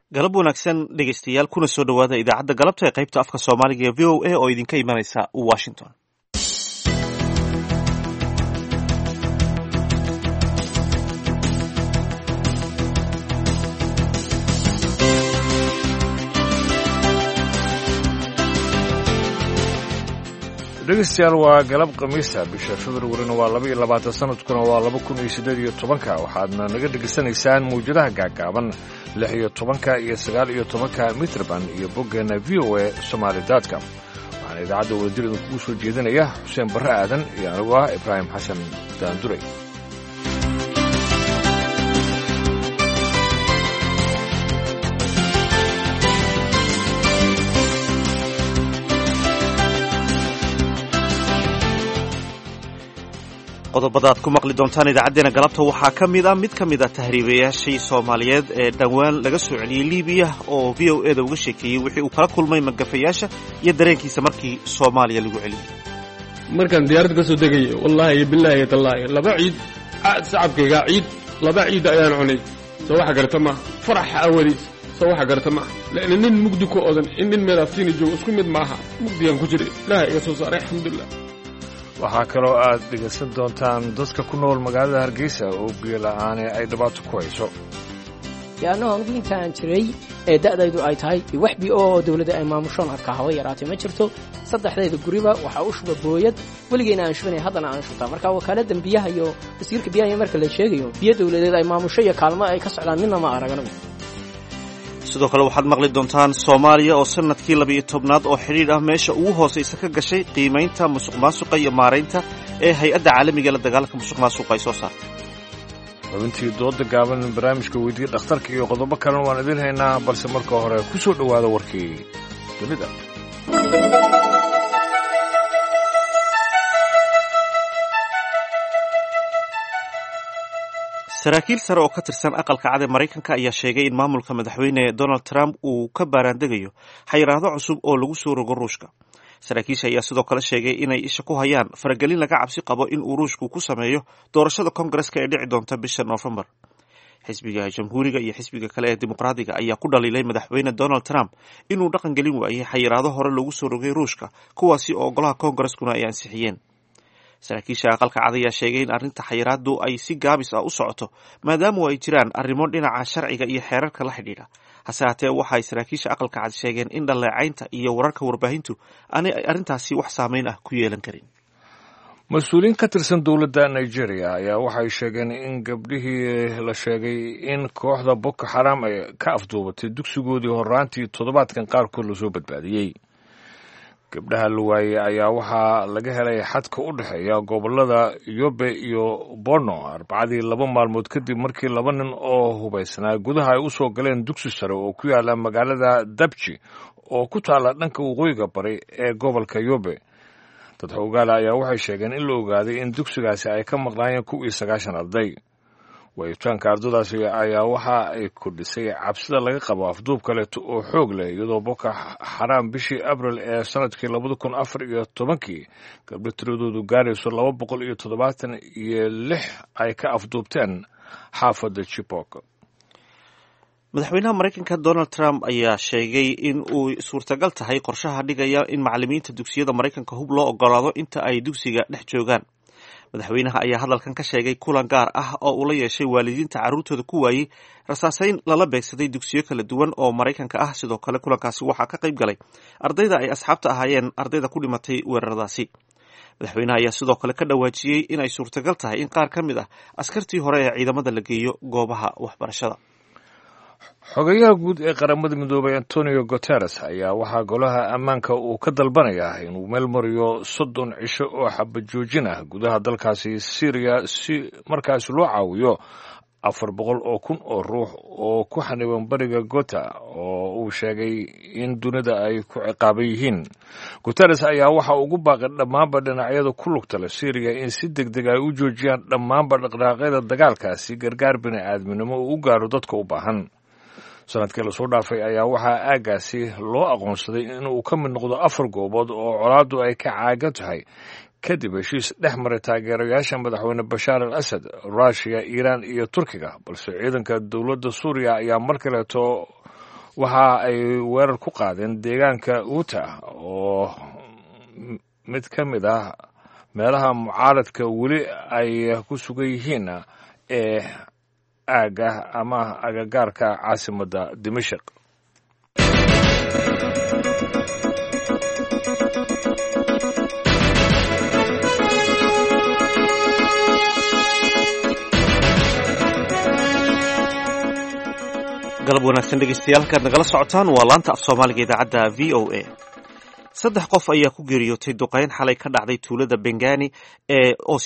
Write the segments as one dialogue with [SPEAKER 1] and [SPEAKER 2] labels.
[SPEAKER 1] galab wanaagsan dhegaystayaal kuna soo dhowaada idaacadda galabta ee qaybta afka soomaaliga ee v o a oo idinka imanaysa washington.
[SPEAKER 2] dhegeystayaal waa galab khamiisa bisha februarina waa 22 sanadkuna waa 2018 waxaadna naga dhegaysanaysaan mawjadaha gaagaaban 16 iyo 19 mitrban iyo boggeena VOA Somali.com. waxaana idaacadda wadajirida kugu soo jeedinaya xuseen barre aadan iyo anigu ah Ibraahim Xasan Daanduray.
[SPEAKER 1] qodobada aad ku maqli doontaan idaacadeena galabta waxaa ka mid ah tahriibayaashii Soomaaliyeed ee dhawaan laga soo celiyay Liibiya oo VOA da uga sheekeeyay wixii uu kala kulmay magafayaasha iyo dareenkiisa markii Soomaaliya lagu celiyay.
[SPEAKER 3] markaan diyaarad ka soo degay wallahi billahi tallahi laba ciid shacabkayga ciid laba ciid ayaan cunay soo waxa garta ma farax awali soo waxa garta ma la'aan nin mugdi ku odan in meel aftiin joogo isku mid maaha mugdiyan ku jiray ilaahay iga soo saaray alxamdulillah.
[SPEAKER 2] waxaa kaloo aad dhegaysan doontaan dadka ku nool magaalada Hargeysa oo biyo la'aan ay dhibaato ku hayso.
[SPEAKER 4] yaano anigu intaan jiray ee da'daydu ay tahay wax bi oo dawladda ay maamushoon arka hawa yaraatay ma jirto saddexdeeda guriba waxa uu shuba booyad waligeena aan shubnay haddana aan shubtaa marka wakaalada biyaha iyo wasiirka biyaha marka la sheegayo biyo dawladeed ay maamusho iyo kaalmo ay ka socdaan midna ma aragno.
[SPEAKER 1] sidoo kale waxaad maqli doontaan Soomaaliya oo sanadkii 12aad oo xiriir ah meesha ugu hooseysa ka gashay qiimeynta musuqmaasuqa iyo maareynta ee hay'adda caalamiga la dagaalanka musuqmaasuqa ay soo saartay.
[SPEAKER 2] xubintii dooda gaaban barnaamijka weydiiya dhakhtarka iyo qodobo kalena waan idin haynaa balse marka hore ku soo dhowaada warkii dunida.
[SPEAKER 1] saraakiil sare oo ka tirsan aqalka cad ee Mareykanka ayaa sheegay in maamulka madaxweyne Donald Trump uu ka baaraandegayo xayiraado cusub oo lagu soo rogo Ruushka. saraakiisha ayaa sidoo kale sheegay inay isha ku hayaan faragelin laga cabsi qabo in uu Ruushku ku sameeyo doorashada Koongareeska ee dhici doonta bisha November. xisbiga Jamhuuriga iyo xisbiga kale ee Dimuqraadiga ayaa ku dhaliilay madaxweyne Donald Trump inuu dhaqan gelin waayay xayiraado hore lagu soo rogay Ruushka kuwaasi oo golaha Koongareskuna ay ansixiyeen. saraakiisha aqalka cad ayaa sheegay in arrinta xayiraadu ay si gaabis ah u socoto maadaama ay jiraan arrimo dhinaca sharciga iyo xeerarka la xidhiidha. hase haatee waxay saraakiisha aqalka cad sheegeen in dhaleecaynta iyo wararka warbaahintu aanay arrintaasi wax saameyn ah ku yeelan karin.
[SPEAKER 2] mas-uuliyiin ka tirsan dowladda Nigeria ayaa waxay sheegeen in gabdhihii la sheegay in kooxda Boko Haram ay ka afduubatay dugsigoodii horraantii toddobaadkan qaarkood lasoo badbaadiyey. gabdhaha la waayey ayaa waxaa laga helay xadka u dhexeeya gobollada Yobe iyo Borno arbacadii 2 maalmood kadib markii 2 nin oo hubaysnaa gudaha ay u soo galeen dugsi sare oo ku yaala magaalada Dabji oo ku taala dhanka waqooyiga bari ee gobolka Yobe. dad xogaal ayaa waxay sheegeen in la ogaaday in dugsigaasi ay ka maqnaayeen 90 arday. wayitaanka ardaydaasi ayaa waxa ay kordhisay cabsida laga qabo afduub kaleeto oo xoog leh iyadoo Boko Haram bishii Abriil ee sanadkii 2014 gabdho tiradoodu gaarayso 276 ay ka afduubteen xaafadda Chibok.
[SPEAKER 1] madaxweynaha Mareykanka Donald Trump ayaa sheegay in uu suurtagal tahay qorshaha dhigaya in macallimiinta dugsiyada Mareykanka hub loo ogolaado inta ay dugsiga dhex joogaan. madaxweynaha ayaa hadalkan ka sheegay kulan gaar ah oo uu la yeeshay waalidiinta carruurtooda ku waayey rasaasayn lala beegsaday dugsiyo kala duwan oo Mareykanka ah. sidoo kale kulankaasi waxaa ka qayb galay ardayda ay asxaabta ahaayeen ardayda ku dhimatay weeraradaasi. madaxweynaha ayaa sidoo kale ka dhawaajiyey in ay suurtagal tahay in qaar ka mid ah askartii hore ee ciidamada la geeyo goobaha waxbarashada.
[SPEAKER 2] xogayaha guud ee qaramada midoobay Antonio Guterres ayaa waxaa golaha ammaanka uu ka dalbanayaa inuu meel mariyo 30 cisho oo xabad joojin ah gudaha dalkaasi Syria si markaas loo caawiyo 400,000 oo ruux oo ku xaniban bariga Ghouta oo uu sheegay in dunida ay ku ciqaaban yihiin. Guterres ayaa waxa ugu baaqay dhammaanba dhinacyada ku lugta leh Syria in si degdeg ay u joojiyaan dhammaanba dhaqdhaqaaqyada dagaalkaasi gargaar bini'aadminimo uu u gaaro dadka u baahan. sanadkii la soo dhaafay ayaa waxaa aagaasi loo aqoonsaday inuu ka mid noqdo 4 goobood oo colaaddu ay ka caagan tahay kadib heshiis dhex maray taageerayaasha madaxweyne Bashar al-Assad, Russia, Iran iyo Turkiga balse ciidanka dowladda Suuriya ayaa mar kaleeto waxa ay weerar ku qaadeen deegaanka Utah oo mid ka mid ah meelaha mucaaradka weli ay ku sugan yihiin ee aaga ama agagaarka caasimadda Dimashq.
[SPEAKER 1] galab wanaagsan dhegeystayaal halkaad nagala socotaan waa laanta af soomaaliga idaacadda v o a 3 qof ayaa ku geeriyootay duqeyn xalay ka dhacday tuulada Bengani oo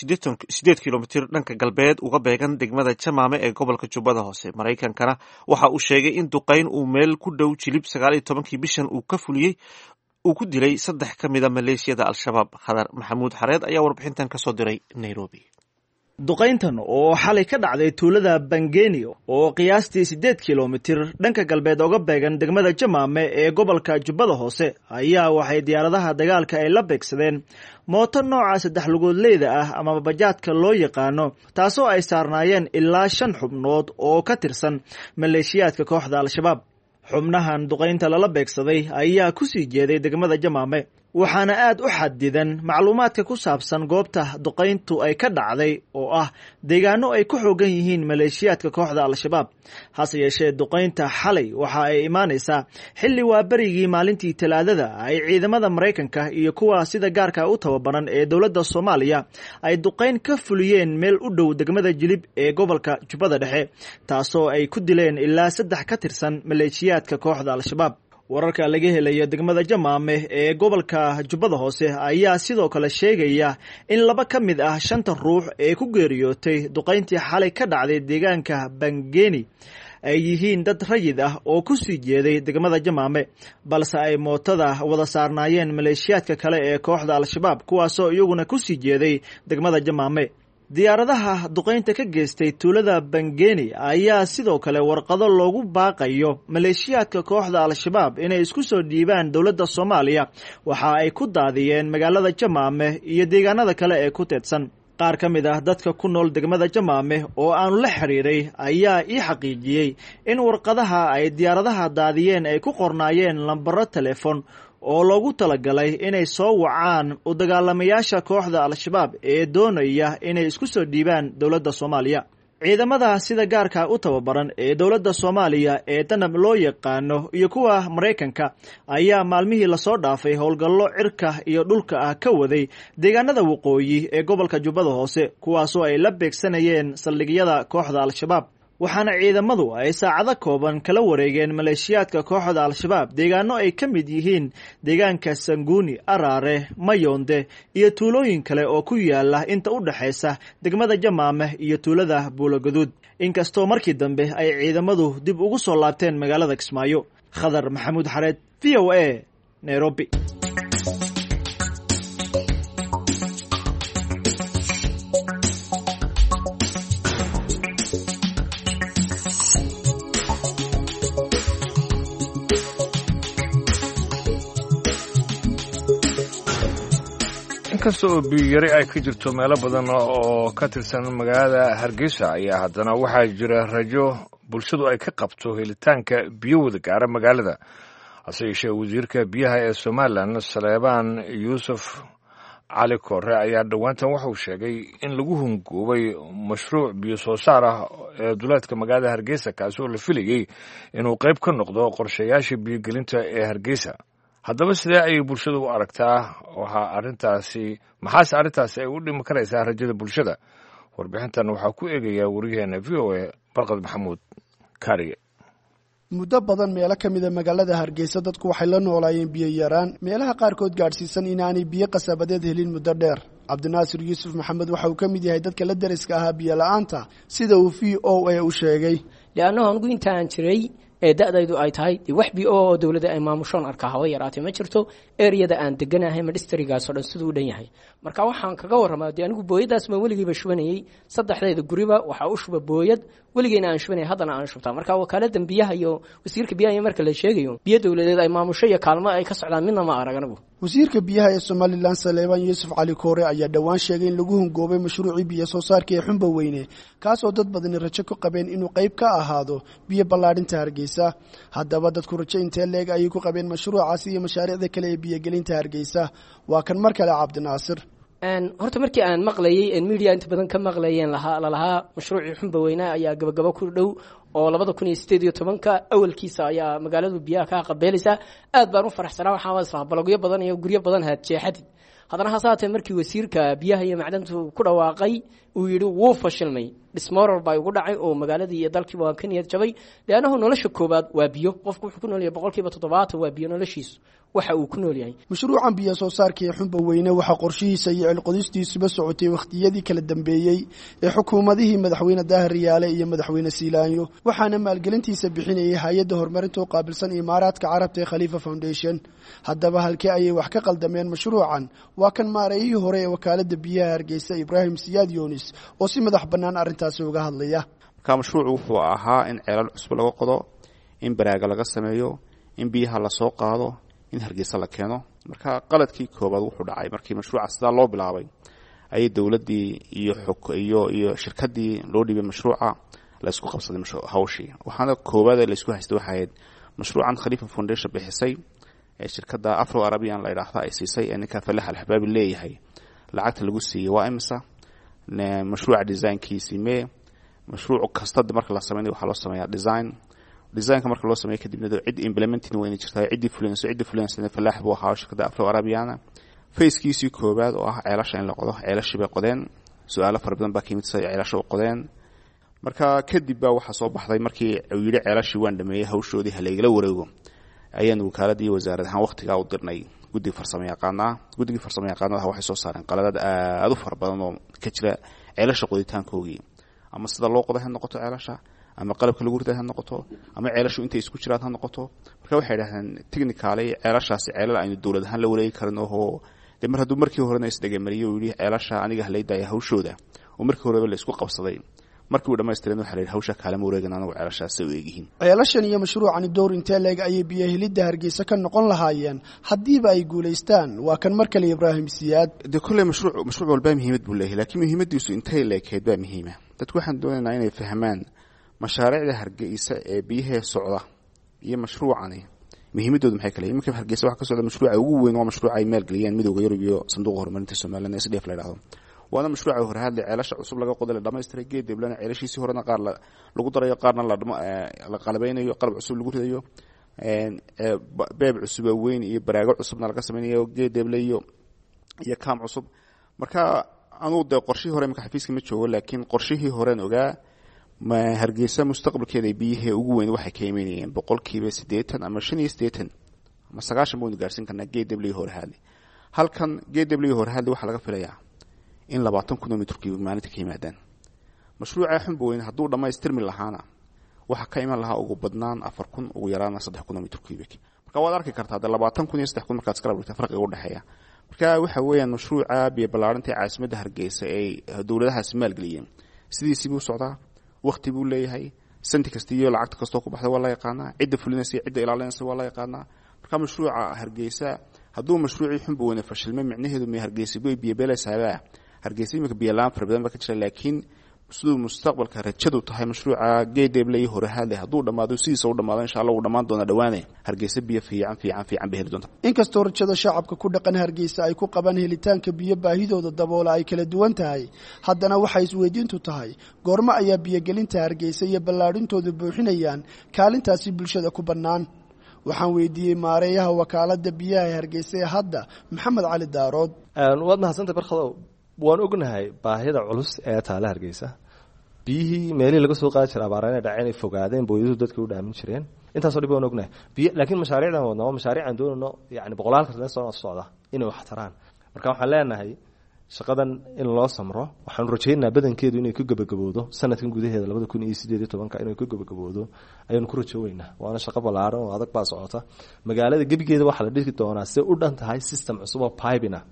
[SPEAKER 1] 8 kilomitir dhanka galbeed uga beegan degmada Jamaame ee gobolka Jubbada Hoose. Mareykankana waxa uu sheegay in duqeyn uu meel ku dhow Jilib 19 bishan uu ka fuliyay uu ku dilay 3 ka mid ah maleeshiyada Al-Shabaab. Khadar Maxamuud Xareed ayaa warbixintan ka soo diray Nairobi.
[SPEAKER 5] duqayntan oo xalay ka dhacday tuulada Bengani oo qiyaastii 8 kilomitir dhanka galbeed uga beegan degmada Jamaame ee gobolka Jubbada Hoose ayaa waxay diyaaradaha dagaalka ay la beegsadeen mooto nooca 3 lugoodleyda ah ama bajaadka loo yaqaano taasoo ay saarnaayeen ilaa 5 xubnood oo ka tirsan maleeshiyaadka kooxda Al-Shabaab. xubnahan duqaynta lala beegsaday ayaa ku sii jeeday degmada Jamaame waxaana aad u xadidan macluumaadka ku saabsan goobta duqayntu ay ka dhacday oo ah deegaano ay ku xoogan yihiin maleeshiyaadka kooxda Al-Shabaab. hase yeeshee duqaynta xalay waxa ay imaanaysaa xilli waa berigii maalintii Talaadada ay ciidamada Mareykanka iyo kuwa sida gaarka u tababaran ee dowladda Soomaaliya ay duqayn ka fuliyeen meel u dhow degmada Jilib ee gobolka Jubbada Dhexe taasoo ay ku dileen ilaa 3 ka tirsan maleeshiyaadka kooxda Al-Shabaab. wararka laga helayo degmada Jamaame ee gobolka Jubbada Hoose ayaa sidoo kale sheegaya in 2 ka mid ah 5 ruux ee ku geeriyootay duqayntii xalay ka dhacday deegaanka Bengani ay yihiin dad rayid ah oo ku sii jeeday degmada Jamaame balse ay mootada wada saarnaayeen maleeshiyaadka kale ee kooxda Al-Shabaab kuwaasoo iyaguna ku sii jeeday degmada Jamaame. diyaaradaha duqaynta ka geystay tuulada Bengani ayaa sidoo kale warqado loogu baaqayo maleeshiyaadka kooxda Al-Shabaab inay isku soo dhiibaan dowladda Soomaaliya waxa ay ku daadiyeen magaalada Jamaame iyo deegaanada kale ee ku teedsan. qaar ka mid ah dadka ku nool degmada Jamaame oo aanu la xiriiray ayaa ii xaqiijiyay in warqadaha ay diyaaradaha daadiyeen ay ku qornaayeen lambaro telefoon oo loogu talagalay inay soo wacaan u dagaalamayaasha kooxda Al-Shabaab ee doonaya inay isku soo dhiibaan dowladda Soomaaliya. ciidamada sida gaarka u tababaran ee dowladda Soomaaliya ee tanab loo yaqaano iyo kuwa Mareykanka ayaa maalmihii la soo dhaafay howlgallo cirka iyo dhulka ah ka waday deegaanada waqooyi ee gobolka Jubbada Hoose kuwaasoo ay la beegsanayeen saldhigyada kooxda Al-Shabaab. waxaana ciidamadu ay saacado kooban kala wareegeen maleeshiyaadka kooxda Al-Shabaab deegaano ay ka mid yihiin deegaanka Sanguni, Araare, Mayonde iyo tuulooyin kale oo ku yaala inta u dhaxaysa degmada Jamaame iyo tuulada Buulaguduud. inkastoo markii dambe ay ciidamadu dib ugu soo laabteen magaalada Kismaayo. Khadar Maxamuud Xareed, VOA, Nairobi.
[SPEAKER 2] inkasta oo biyari ay ka jirto meelo badan oo ka tirsan magaalada Hargeysa ayaa haddana waxaa jira rajo bulshadu ay ka qabto helitaanka biyo wada gaara magaalada. hase yeeshee wasiirka biyaha ee Somaliland Saleebaan Yuusuf Cali Koore ayaa dhawaantan wuxuu sheegay in lagu hungoobay mashruuc biyo soo saar ah ee duleedka magaalada Hargeysa kaasoo la filayay inuu qayb ka noqdo qorshayaasha biyogelinta ee Hargeysa. haddaba sidee ay bulshadu u aragtaa maxaase arrintaasi ay u dhimi karaysaa rajada bulshada? warbixintan waxaa ku eegaya wariyaheena VOA Barqad Maxamuud Kaariye.
[SPEAKER 6] muddo badan meelo ka mid a magaalada Hargeysa dadku waxay la noolaayeen biyo yaraan meelaha qaarkood gaadhsiisan inaanay biyo qasabadeed helin muddo dheer. Cabdinaasir Yuusuf Maxamed waxa uu ka mid yahay dadka la dariska ahaa biyo la'aanta sida uu VOA u sheegay.
[SPEAKER 4] laano anigu intaan jiray ee da'daydu ay tahay wax biyo oo dawladda ay maamushoon arkaa hawa yaraatay ma jirto area-da aan deganahay ma districtgaas oo dhan sidoo u dhan yahay. marka waxaan kaga waramaa anigu booyadaas ma weligiiba shubanayay saddexdeeda guriba waxa u shuba booyad weligeena aan shubanay haddana aan shubtaa. marka wakaalada biyaha iyo wasiirka biyaha marka la sheegayo biyo dawladeed ay maamusho iyo kaalmo ay ka socdaan midna ma arag anigu.
[SPEAKER 6] wasiirka biyaha ee Somaliland Saleebaan Yuusuf Cali Koore ayaa dhawaan sheegay in lagu hungoobay mashruuci biyo soo saarka ee Xumba Weyne kaasoo dad badan rajo ku qabeen inuu qayb ka ahaado biyo ballaarinta Hargeysa. Haddaba dadku rajo intee leeg ayay ku qabeen mashruucaasi iyo mashaariicda kale ee biyo gelinta Hargeysa. Waa kan mar kale Cabdinaasir.
[SPEAKER 4] horta markii aan maqlayay media inta badan ka maqlayeen lahaa mashruuci Xumba Weyne ayaa gabagabo ku dhow oo 2018 awalkiisa ayaa magaaladu biyaha ka qabeelaysa aad baan u faraxsanaa waxaan wasfaa balogyo badan iyo guryo badan had jeexadid haddana hasaatee markii wasiirka biyaha iyo macdanta ku dhawaaqay uu yiri wuu fashilmay dhismoor baa ugu dhacay oo magaaladii iyo dalkii waa ka niyad jabay leanahu nolosha koobaad waa biyo qofku wuxuu ku nool yahay 70% waa biyo noloshiisu waxa uu ku nool yahay
[SPEAKER 6] mashruucan biyo soo saarka ee Xumba Weyne waxa qorshihiisa iyo cilqodistiisuba socotay waqtiyadii kala dambeeyay ee xukuumadihii madaxweyne Daahir Riyaale iyo madaxweyne Siilaanyo waxaana maalgelintiisa bixinayay hay'adda horumarinta oo qaabilsan Imaaraadka Carabta ee Khalifa Foundation. Haddaba halkee ayay wax ka qaldameen mashruucan waa kan maareeyay hore ee wakaaladda biyaha Hargeysa Ibrahim Siyaad Yunis oo si madax bannaan arrintaasi uga hadlaya.
[SPEAKER 7] ka mashruucu wuxuu ahaa in ceelal cusub laga qodo in baraaga laga sameeyo in biyaha la soo qaado in Hargeysa la keeno. marka qaladkii koobaad wuxuu dhacay markii mashruuca sida loo bilaabay ay dawladii iyo shirkadii loo dhibay mashruuca la isku qabsaday hawshii. waxaana koobaad la isku haystay waxay mashruucan Khalifa Foundation bixisay ee shirkadda Afro Arabian la yiraahdo ay siisay in ka Falax al-Ahbab leeyahay lacagta lagu siiyay waa imisa mashruuca design-kiisa mashruuc kasta marka la sameeyo waxa loo sameeyaa design-ka marka loo sameeyo kadibna cid implementing weyn jirtaa cid fulinaysa Falax buu ahaa shirkadda Afro Arabian face-kiisii koobaad oo ah ceelasha in la qodo ceelasha bay qodeen su'aalo fara badan baa kamid ah ceelasha u qodeen. marka kadib baa waxa soo baxday markii uu yiri ceelashii waan dhameeyay hawshoodii haleegala wareego ayaan wakaaladii wasaaradda waqtiga u dirnay guddiga farsamo yaqaanada waxay soo saareen qaladad aad u fara badan oo ka jira ceelasha qoditaankoogii ama sida loo qodo ha noqoto ceelasha ama qalabka lagu ridaa ha noqoto ama ceelashu intay isku jiraan ha noqoto. marka waxay yiraahdeen technically ceelashaasi ceelal aynu dawlad ahaan la wareegi karno oo mar hadduu markii horena isdhagamariyo uu yiri ceelasha aniga haleydaya hawshooda oo markii horeba la isku qabsaday markii uu dhameystireen waxa la yiraahdaa hawsha kaalmo wareegan anagu ceelashaas u eegihiin.
[SPEAKER 6] ceelashan iyo mashruucan door intee leeg ayay biyo helidda Hargeysa ka noqon lahaayeen hadiiba ay guuleystaan. waa kan mar kale Ibrahim Siyaad.
[SPEAKER 7] kullu mashruuc walba muhiimad buu leeyahay laakiin muhiimadiisu intee leeyahay baa muhiima. dadku waxaan doonaynaa inay fahmaan mashaariicda Hargeysa ee biyaha socda iyo mashruucani muhiimadoodu maxay kale yihiin. Hargeysa waxa ka socda mashruuca ugu weyn waa mashruuca ay maalgeliyeen midowga Yurub iyo sanduuqa horumarinta Soomaaliland ee SDF la yiraahdo. waana mashruuca hore hadda ceelasha cusub laga qoday la dhameystiray geeddeblana ceelashiisii horena qaar lagu darayo qaarna la qalabeynayo qalab cusub lagu ridayo beeb cusub weyn iyo baraago cusubna laga sameeyo geeddeble iyo kaam cusub. marka anuu de qorshihii hore marka xafiiska ma joogo laakiin qorshihii horeen ogaa ma Hargeysa mustaqbalkeeda biyaha ugu weyn waxay ka yimaanayeen 80% ama 85 ama 90 buu gaarsiin karnaa geeddeble hore hadda. halkan geeddeble hore hadda waxa laga filayaa in 20 kilomitir maalinta ka yimaadaan. mashruuca Xumba Weyne hadduu dhamaystirmi lahaana waxa ka iman lahaa ugu badnaan 4,000 ugu yaraan 3 kilomitir kubik. marka waad arki kartaa 20 iyo 3 markaad iska rabto farqiga u dhaxeeya. marka waxa weeyaan mashruuca biyo ballaarinta caasimadda Hargeysa ee dawladaha maalgeliyeen sidiisii buu socdaa waqti buu leeyahay santi kasta iyo lacag kasta ku baxda waa la yaqaanaa cidda fulinaysa cidda ilaalinaysa waa la yaqaanaa. marka mashruuca Hargeysa hadduu mashruuci Xumba Weyne fashilmay micnaheedu ma Hargeysa biyo beelaysaa Hargeysa imika biyo laan fara badan ba ka jira laakiin sidoo mustaqbalka rajadu tahay mashruuca geeddeble hore hadda hadduu dhamaado sidiisa u dhamaado insha Allah uu dhamaan doona dhawaane Hargeysa biyo fiican bixin doonta.
[SPEAKER 6] inkastoo rajada shacabka ku dhaqan Hargeysa ay ku qabaan helitaanka biyo baahidooda daboola ay kala duwan tahay haddana waxay isweydiintu tahay goorma ayaa biyo gelinta Hargeysa iyo ballaarintooda buuxinayaan kaalintaasi bulshada ku bannaan. waxaan weydiiyay maareeyaha wakaaladda biyaha Hargeysa hadda Maxamed Cali Daarood.
[SPEAKER 8] waad mahadsantahay barkado waan ognahay baahida culus ee taala Hargeysa biyihii meelihii laga soo qaadi jiray abaarana dhaceen ay fogaadeen booyadu dadka u dhaamin jireen intaas oo dhib waan ognahay laakiin mashaariicdan wadna waa mashaariican doonayno yani boqolaal ka socda inay wax taraan. marka waxaan leenahay shaqadan in loo samro waxaan rajaynaynaa badankeedu inay ku gabagaboodo sanadkan gudaheeda 2018 inay ku gabagaboodo ayaan ku rajooweynaa. waana shaqo ballaaran oo adag baa socota magaalada gebigeeda waxa la dhigi doonaa si u dhan tahay system cusub oo piping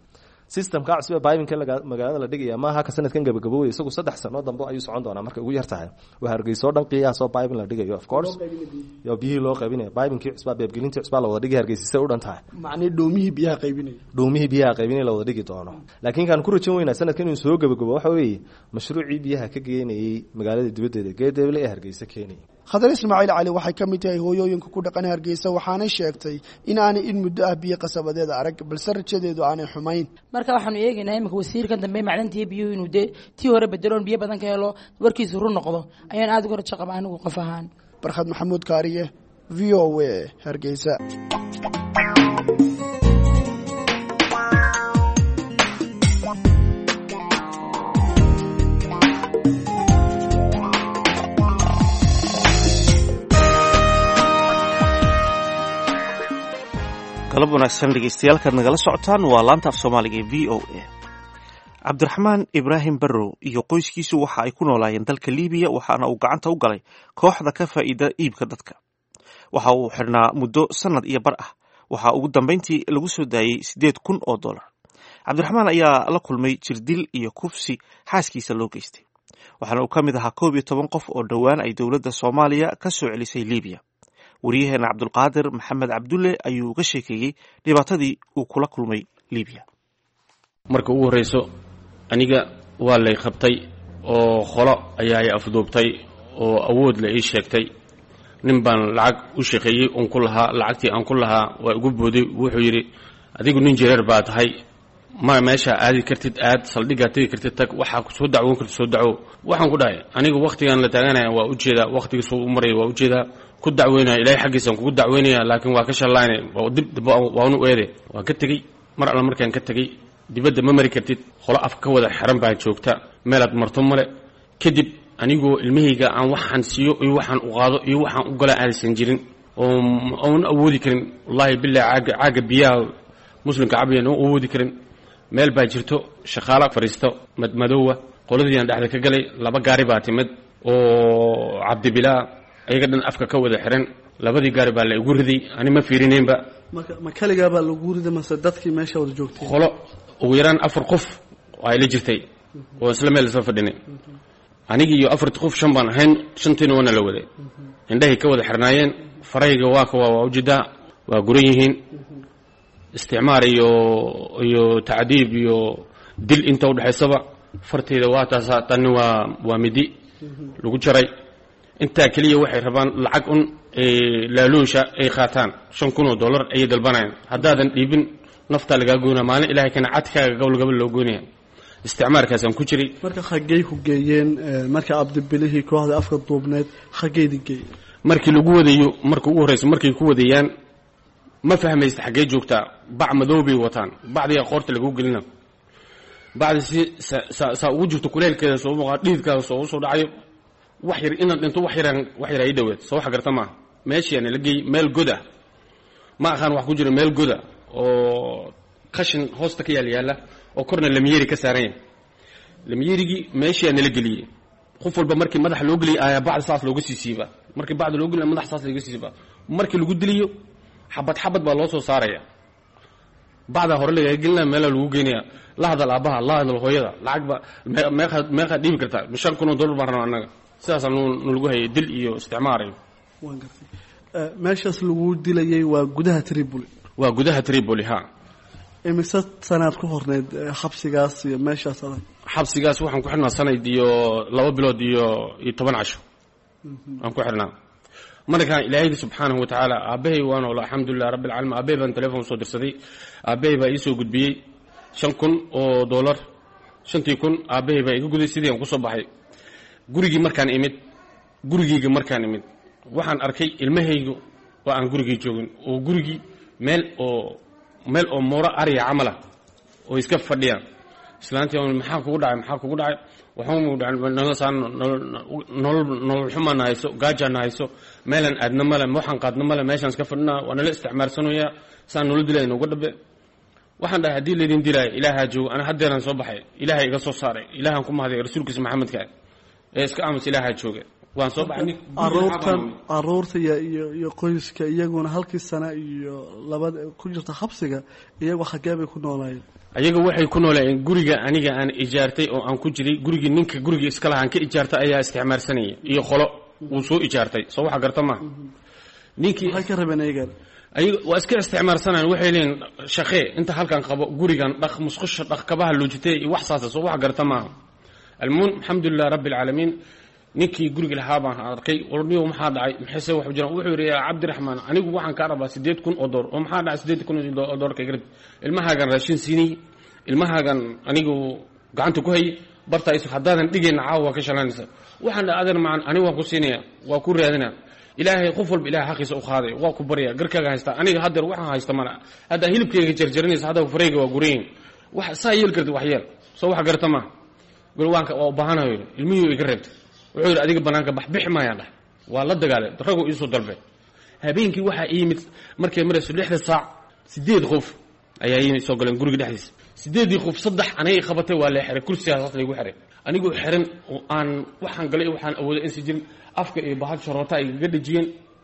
[SPEAKER 8] systemka cusub ee bibinka magaalada la dhigaya maaha ka sanadkan gabagaboway isagu 3 sano dambe ayuu socon doonaa markay ugu yar tahay waa Hargeysa oo dhan qiyaas oo bibin la dhigayo of course yo biyo loo qaybinayo bibinkii cusub beebgelintii cusub la wada dhigay Hargeysa u dhan tahay
[SPEAKER 6] macnii doomihii biyaha qaybinay
[SPEAKER 8] la wada dhigi doono laakiin kan ku rajayn weynaa sanadkan inuu soo gabagabo waxa weeye mashruucii biyaha ka geynayay magaalada dibadda Geedeble ee Hargeysa keenay
[SPEAKER 6] Khadar Ismaaciil Cali waxay ka mid tahay hooyooyinka ku dhaqan Hargeysa waxaanay sheegtay in aanay in muddo ah biyo qasabadeed arag balse rajadeedu aanay xumayn
[SPEAKER 9] marka waxaanu eegaynaa imika wasiirkan dambe macdantii biyo inuu tii hore bedeloon biyo badan ka helo warkiisu run noqdo ayaan aad uga rajo qabaa anigu qof ahaan
[SPEAKER 6] Barkhad Maxamuud Kaariye VOA Hargeysa
[SPEAKER 1] galab wanaagsan dhegeystayaal nagala socotaan waa laanta af Soomaaliga ee VOA Cabdiraxmaan Ibraahim Barrow iyo qoyskiisu waxa ay ku noolaayeen dalka Liibiya waxaana uu gacanta u galay kooxda ka faa'iida iibka dadka waxa uu xirnaa muddo sanad iyo bar ah waxa ugu dambeyntii lagu soo daayay $8,000 Cabdiraxmaan ayaa la kulmay jirdil iyo kufsi xaaskiisa loo geystay waxaana uu ka mid ahaa 12 qof oo dhowaan ay dowladda Soomaaliya ka soo celisay Liibiya wariyaheena Cabdulqaadir Maxamed Cabdulle ayuu ka sheekeeyay dhibaatadii uu kula kulmay Liibiya
[SPEAKER 3] marka ugu horeyso aniga waa lay qabtay oo kholo ayaa ay afduubtay oo awood la ii sheegtay nin baan lacag u shaqeeyay on ku lahaa lacagtii aan ku lahaa waa ugu booday wuxuu yiri adigu nin jireer baa tahay ma meesha aadi kartid aad saldhiga tagi kartid tag waxa ku soo dacwoon kartid soo dacwo waxaan ku dhahay anigu waqtigan la taaganaya waa u jeeda waqtiga soo u maray waa u jeeda ku dacweynaa ilaahay xaqiisan ku dacweynaya laakiin waa ka shalaynay waa dib waa uu eeday waa ka tagay mar alla markaan ka tagay dibadda ma mari kartid kholo af ka wada xiran baa joogta meelad marto male kadib anigoo ilmahayga aan waxaan siiyo iyo waxaan u qaado iyo waxaan u gala aansan jirin oo awoodi karin wallahi billahi caaga biyaha muslimka cabiyan oo awoodi karin meel baa jirto shaqaala fariisto madmadowa qoladii aan dhaxda ka galay laba gaari baa timid oo Cabdi Bilaa ayaga dhan afka ka wada xiran labadii gaari baa la igu riday ani ma fiirineenba
[SPEAKER 10] ma kaliga baa lagu riday mase dadkii meesha wada joogtay
[SPEAKER 3] kholo ugu yaraan 4 qof ay la jirtay oo isla meel soo fadhinay anigi iyo 4 qof shan baan ahayn shantiina wana la waday indhahay ka wada xirnaayeen farayga waa wajida waa guran yihiin isticmaar iyo tacdiib iyo dil inta u dhaxaysaba farteeda waa taas tan waa midi lagu jaray inta kaliya waxay rabaan lacag laaluusha ay qaataan $5,000 ay dalbanayaan haddaadan dhiibin nafta laga goona maalin ilaahay kana cadkaaga gobol loo goonaya isticmaarkaas aan ku jiray
[SPEAKER 10] marka xaggay ku geeyeen marka Cabdibilihii kooxda afka duubneed xaggeedii geeyay
[SPEAKER 3] markii lagu wadayo marka ugu horeyso markay ku wadayaan ma fahmaysta xaggee joogtaa bac madoobay wataan bacdiga qoorta lagu gelina bacdi sa ugu jirto kuleelkeeda soo muuqaa dhiidkaada soo dhacayo wax yar inaan dhinto wax yar ay dhaweed soo wax garta ma meeshii la geey meel goda ma ahan wax ku jira meel goda oo qashin hoosta ka yaala oo korna lamiyeri ka saaran lamiyerigi meeshii la geliyay qof walba markii madax loo geliyay ayaa bacdi saas looga siisiiba markii bacdi loo geliyay madax saas looga siisiiba markii lagu diliyo xabad baa loo soo saaraya bacda hore laga gelina meel lagu geenaya la hadal aabaha la hadal hooyada lacag ba meeqa dhiibi kartaa $5,000 baan rabaa anaga sidaas aanu lagu hayay dil iyo isticmaar
[SPEAKER 10] waan gartay meeshaas lagu dilayay waa gudaha Tripoli
[SPEAKER 3] waa gudaha Tripoli ha
[SPEAKER 10] imise sanaad ku horneed xabsigaas iyo meeshaas adag
[SPEAKER 3] xabsigaas waxaan ku xirnaa sanad iyo 2 bilood iyo 10 casho aan ku xirnaa markaan ilaahay subhanahu wa ta'ala aabay waan oo alxamdulillah rabbil alamin aabay baan telefoon soo dirsaday aabay baa ii soo gudbiyay $5,000 $5,000 aabay baa iga guday sidii aan ku soo baxay gurigii markaan imid waxaan arkay ilmahaygu oo aan gurigii joogin oo gurigii meel oo moora ariya camala oo iska fadhiyaan islaantii maxaa kugu dhacay waxaan u dhacay nolol xumaan hayso gaajaan hayso meelan aadna male waxaan qaadna male meeshaan iska fadhinaa waa nala isticmaarsanaaya saan nolol dilayna uga dhabe waxaan dhahay haddii laydin dilaayo ilaahaa joogo ana haddeeraan soo baxay ilaahay iga soo saaray ilaahaan ku mahday rasuulkiisa maxamedka ee iska aamus ilaahaa jooga waan soo baxnay
[SPEAKER 10] aruurta iyo qoyska iyaguna halkii sana iyo labada ku jirta xabsiga iyagu xagee bay ku noolaayeen
[SPEAKER 3] ayaga waxay ku noolayeen guriga aniga aan ijaartay oo aan ku jiray gurigii ninka guriga iska lahaan ka ijaartay ayaa isticmaalsanaya iyo qolo uu soo ijaartay soo waxa garta ma ninkii
[SPEAKER 10] waxay ka rabeen ayaga
[SPEAKER 3] waa iska isticmaalsanayeen waxay leeyihiin shaqee inta halkan qabo gurigan dhaq musqusha dhaq kabaha loojitay iyo wax saas soo wax garta ma almuun alxamdulillah rabbil alamin ninkii guriga lahaa baan arkay orniyo maxaa dhacay maxay wax jiraan wuxuu yiri Cabdiraxmaan anigu waxaan ka rabaa 8,000 oo door oo maxaa dhacay 8,000 oo door ka garib ilmahaagan raashin siinay ilmahaagan anigu gacanta ku hay barta isu hadaadan dhigeen caawa ka shalanaysa waxaan adeer macaan anigu waan ku siinaya waa ku raadinaa ilaahay qof walba ilaahay xaqiisa u qaaday waa ku bariya garkaaga haysta aniga hadeer waxaan haysta mana hada hilibkeyga jarjarinaysa hada fareyga waa gureen wax saayil karti wax yeel soo wax garta ma gurwaanka oo baahanayo ilmihiisu iga reebtay wuxuu yiri adiga banaanka baxbix maayaan waa la dagaalay ragu isu dalbay habeenkii waxa yimid markay marayso 6 saac 8 qof ayaa yimid soo galeen guriga dhexdiisa 8 qof saddex anay qabatay waa la xiray kursigaas lagu xiray anigu xiran oo aan waxaan galay waxaan awooday in si jirin afka iyo bahad sharoota ay ga dhajiyeen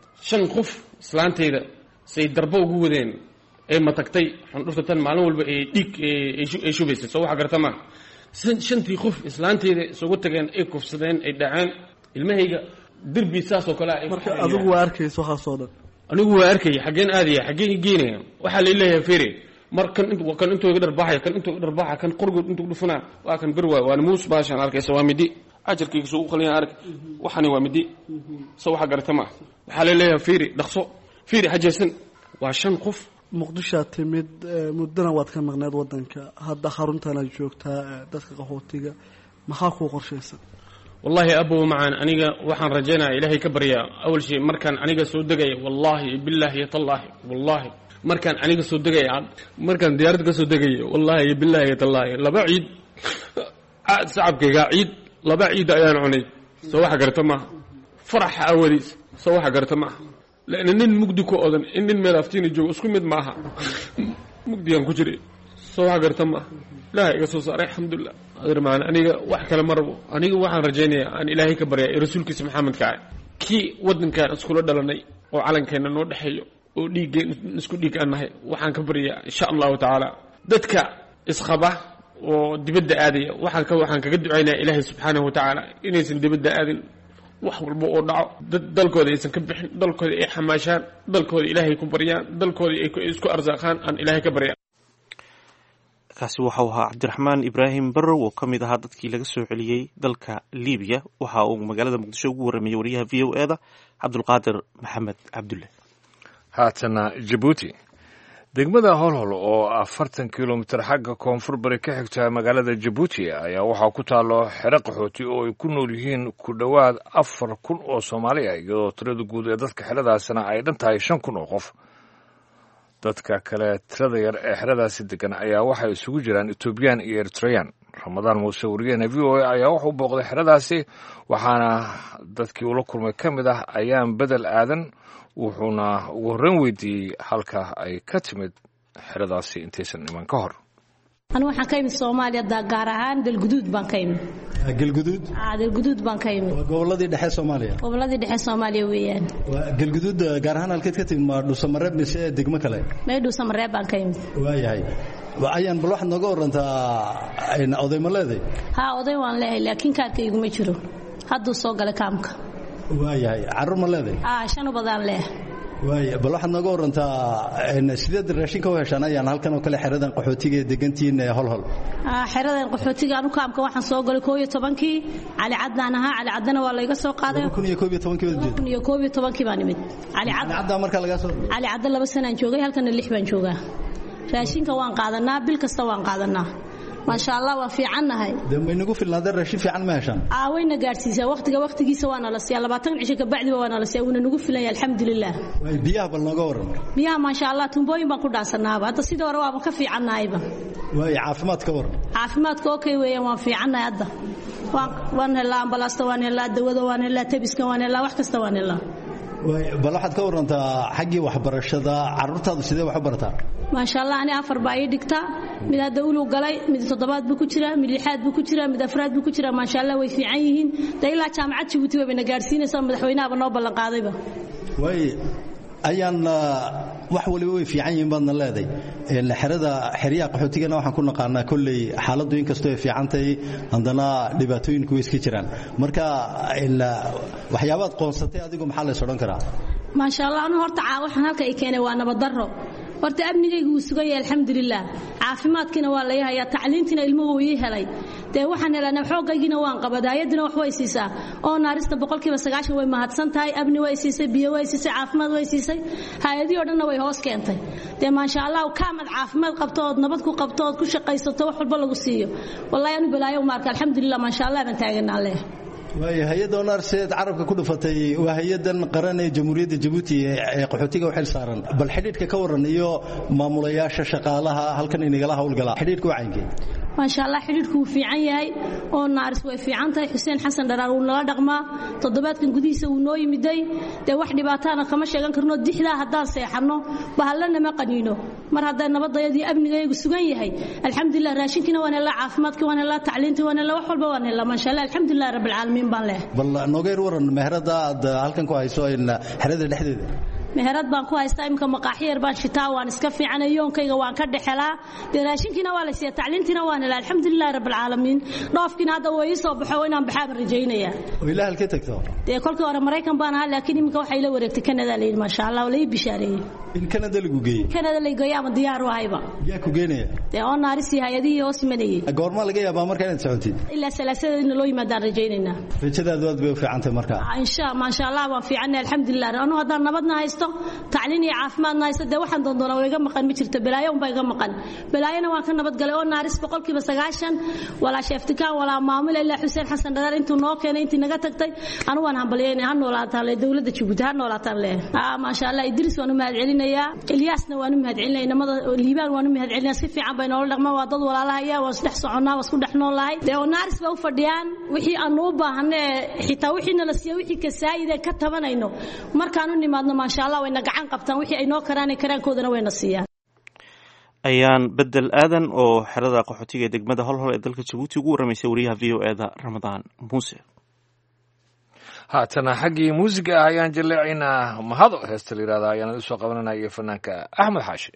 [SPEAKER 3] 5 qof islaanteeda say darbo ugu wadeen ee matagtay xandhuftan maalin walba ee dhig ee shubaysay soo waxa garta ma shantii qof islaanteeda isugu tageen ay kufsadeen ay dhaceen ilmahayga dirbi saas oo kale ay
[SPEAKER 10] marka adigu waa arkayso waxa soo dhan
[SPEAKER 3] anigu waa arkay xageen aadiya xageen geenay waxa la ilaahay feeri markan intuu iga dharbaxay kan intuu dharbaxa kan qurgood intuu dhufana waa kan bir waa muus baashan arkaysa waa midi ajarkiisu soo qaliyan ark waxani waa midi soo waxa gartama waxa la ilaahay feeri dhaqso feeri hajaysan waa 5 qof
[SPEAKER 10] muqdisho timid mudana waad ka maqnayd wadanka hadda xaruntana joogtaa dadka qaxootiga maxaa ku qorshaysan
[SPEAKER 3] wallahi abu macaan aniga waxaan rajaynaa ilaahay ka barya awal shay markaan aniga soo degay wallahi billahi tallahi wallahi markaan aniga soo degay markaan diyaarad ka soo degay wallahi billahi tallahi laba ciid shacabkayga ciid laba ciid ayaan cunay soo waxa garta ma farax awaliis soo waxa garta ma لأن مجدي كأذن إن الملافتين جو اسكو مد معها مجدي أنكو جري سواء قرتما لا يقصص عليه الحمد لله هذا معنا أنا واحد كلام مربو أنا واحد رجاني عن إلهي كبريا رسولك اسم محمد كعي كي ودن كان اسكول دلني وعلن كان نود حيو وديك نسكو ديك أنه واحد كبريا إن شاء الله تعالى دتك إسخبه ودبد آدي واحد كقد عينا إلهي سبحانه وتعالى إنيس دبد آدي wax walba oo dhaco dalkooda aysan ka bixin dalkooda ay xamaashaan dalkooda ilaahay ku baryaan dalkooda ay isku arsaaqaan aan ilaahay ka baryaan
[SPEAKER 1] kaasi waxa uu ahaa Cabdiraxmaan Ibraahim Barrow oo kamid ahaa dadkii laga soo celiyay dalka Liibiya waxa uu magaalada Muqdisho ugu waramiyay wariyaha VOA-da Cabdulqaadir Maxamed Cabdulle
[SPEAKER 2] haatana Djibouti degmada Holhol oo 40 kilomitir xagga koonfur bari ka xigta magaalada Djibouti ayaa waxa ku taalo xero qaxooti oo ay ku nool yihiin ku dhawaad 4,000 oo Soomaali ah iyo tirada guud ee dadka xeradaasna ay dhan tahay 5,000 oo qof dadka kale tirada yar ee xeradaasi degan ayaa waxa isugu jiraan Ethiopian iyo Eritrean Ramadaan Muuse wariyana VOA ayaa wuxuu booqday xeradaasi waxaana dadkii ula kulmay kamid ah ayaan bedel aadan wuxuuna ugu horreyn weydiiyey halka ay ka timid xeradaasi intaysan iman ka hor
[SPEAKER 11] أنا waxaan ka imid Soomaaliya gaar ahaan Galguduud baan ka imid Galguduud baan ka imid
[SPEAKER 12] goboladii dhexe Soomaaliya
[SPEAKER 11] weeyaan
[SPEAKER 12] Galguduud gaar ahaan halkeed ka timid ma Dhuusamareeb mise degmo kale
[SPEAKER 11] Dhuusamareeb baan ka imid
[SPEAKER 12] waayahay ayaan bal waxaad nooga warantaa oday ma leedahay
[SPEAKER 11] oday waan leeyahay laakiin kaarkaygu ma jiro hadduu soo galay kaamka
[SPEAKER 12] waayahay carruur ma leedahay
[SPEAKER 11] 5 badaan leeyahay
[SPEAKER 12] waay bal waxaad nooga warantaa sideed raashinka u heshaan ayaan halkan oo kale xeradan qaxootiga degantiin Holhol
[SPEAKER 11] xeradan qaxootiga anu kaamka waxaan soo galay 12kii cali cadaan ahaa cali cadana waa la iga soo qaaday 12kii baan imid cali
[SPEAKER 12] cadaan marka laga soo
[SPEAKER 11] cali cadaan 2 sano aan joogay halkan 6 baan joogaa raashinka waan qaadanaa bil kasta waan qaadanaa ما شاء الله وفيعنا هاي
[SPEAKER 12] دم ينقو في النظر رشيد في عن ماشان
[SPEAKER 11] وين قارسيسا وقت جيسا وانا لسيا 20 عشك بعد وانا لسيا ونقول في ليا الحمد لله
[SPEAKER 12] بيها بالنقور
[SPEAKER 11] بيها ما شاء الله تنبوين بنقول داسنا هذا سيد وروا بكفي عنا ايضا
[SPEAKER 12] واي عافمات كور
[SPEAKER 11] عافمات اوكي ويا ما في عنا هذا وانا لا امبلاست وانا لا دواده وانا لا تبسك وانا لا wax kasta وانا لا
[SPEAKER 12] bal waxaad ka warantaa xaggii waxbarashada carruurtaadu sidee wax u barataa
[SPEAKER 11] maasha allah ani 4 baa ii dhigta mid hadda ulu galay mid 7 buu ku jira mid 6 buu ku jira mid 4 buu ku jira maasha allah way fiican yihiin ilaa jaamacad Djibouti wayna gaarsiinaysaa madaxweynaha noo ballan qaadayba
[SPEAKER 12] way ayaan wax waliba way fiican yihiin baadna leeday xeryaha qaxootigana waxaan ku naqaanaa kolley xaaladdu inkastoo ay fiican tahay haddana dhibaatooyinku way iska jiraan marka waxyaabaad qoonsatay adigu maxaa la is odhan karaa
[SPEAKER 11] maasha allah anu horta waxaan halka ay keenay waa nabad darro horta amnigaygu wuu sugan yahay alxamdulilah caafimaadkiina waa la yahayaa tacliintiina ilmuhu ii helay dee waxaan helanaa xoogaygiina waan qabadaayadina wax way siisaa oo naarista 90% way mahadsan tahay amni way siisay biyo way siisay caafimaad way siisay hay'adii oo dhanna way hoos keentay dee maasha allah kaamad caafimaad qabto oo nabad ku qabto oo ku shaqaysato wax walba lagu siiyo wallahi anu balaayo marka alxamdulilah maasha allah baan taaganaa leh
[SPEAKER 12] way hay'adda narseed carabka ku dhufatay waa hay'adan qaran ee Jamhuuriyadda Djibouti ee qaxootiga u xil saaran bal xidhiidhka ka waran iyo maamulayaasha shaqaalaha halkan inagala hawlgala xidhiidhku waa caynkeed
[SPEAKER 11] maasha allah xidhiidhku wuu fiican yahay oo naaris way fiican tahay Xuseen Xasan Dharaar uu nala dhaqmaa toddobaadkan gudihiisa uu noo yimiday dee wax dhibaatana kama sheegan karno dixda haddaan seexano bahalana ma qaniino mar haddii nabadayadii amnigaygu sugan yahay alxamdulillah raashinkina waan helaa caafimaadkina waan helaa tacliintii waan helaa wax walba waan helaa maasha allah alxamdulillah rabbil caalamiin baan leh
[SPEAKER 12] bal noogeer waran meherada aad halkan ku hayso in xerada dhexdeeda
[SPEAKER 11] meherad baan ku haystaa imka maqaaxiir baan shitaa waan iska fiicanayonkayga waan ka dhaxelaa raashinkina waa la siiya tacliintina waan helaa alxamdulillah rabbil caalamiin dhoofkina hadda way soo baxo inaan baxaa rajaynaya
[SPEAKER 12] oo ilaahay halkee tagto
[SPEAKER 11] dee kolkii hore Mareykan baan ahaa laakiin imka waxay la wareegtay Canada leeyahay maasha Allah walay bishaareeyay
[SPEAKER 12] in Canada lagu geeyay
[SPEAKER 11] Canada la geeyay ama diyaar u hayba
[SPEAKER 12] yaa ku geenaya
[SPEAKER 11] dee oo naarisi hay'adii hoos imanayay
[SPEAKER 12] goorma laga yaabaa markaa inaad socotid
[SPEAKER 11] ilaa salaasada in loo yimaadaan rajaynayna
[SPEAKER 12] rajadaadu aad bay u fiicantay markaa
[SPEAKER 11] insha maasha Allah waan fiicanahay alxamdulillah anu hadda nabadna haysto تعليم عافماد نايس ده واحد ضدنا ويجا مقن مشرت بلايا وبيجا مقن بلايا وان كان نبض قالوا نارس بقول كي بس عشان ولا شفتك ولا معاملة إلا حسين حسن دار أنتوا ناقين أنت نجاتك أنا وانا بلايا نحن ولا تعالى دولة تشوفها ولا تعالى ما شاء الله إدريس وانا مهد علينا يا إلياسنا وانا مهد علينا إنما الليبان وانا مهد علينا صفي عبين أقول لك ما وضل ولا لا يا وصلح صعنا وصكون إحنا الله ده نارس بوفرديان وحي النوبة هن حتى وحي نلسيا وحي كسائدة كتبنا إنه مر كانوا نمادنا ما شاء الله وإن قعان qabtaan wixii ay noo karaankoodana wayna siiyaan
[SPEAKER 1] ayaan bedel aadan oo xerada qaxootiga degmada holhol ee dalka Djibouti ugu waramaysay wariyaha VOA-da Ramadaan Muuse
[SPEAKER 2] haatana xaggii muusiga ayaan jaleecaynaa mahado heesta la yiraahdo ayaan u soo qabananayaa fanaanka Axmed Xaashi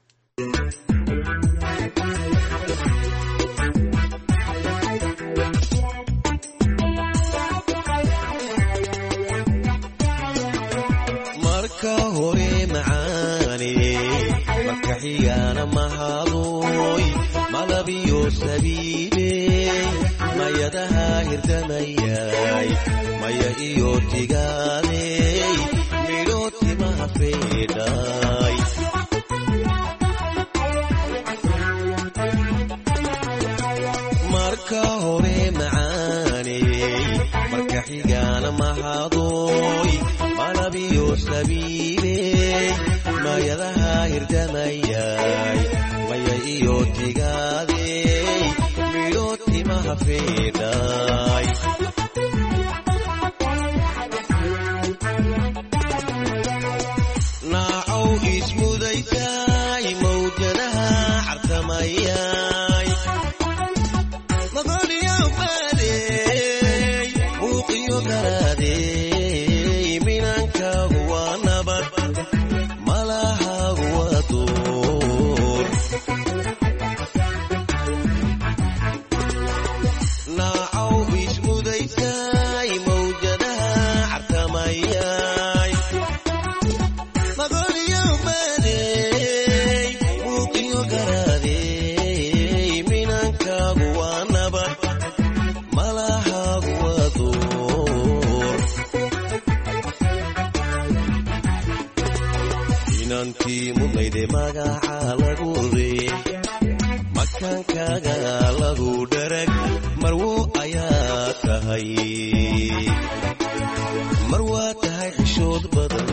[SPEAKER 13] hore macaani marka xigana mahadooy malabiyo sabiibe mayadaha hirdamayay maya iyo tigaaney midho timaha feedhay marka hore macaani marka xigana mahadooy malabiyo sabiibe mayadaha hirdamayay maya iyo tigaadey midho timaha feedhay naacow ismudaysay mawjadaha cartamayay maqoliyo baadey muuqiyo garaadey magaca lagu reey makankaaga lagu dharag marwo ayaa tahay marwa tahay xishood badan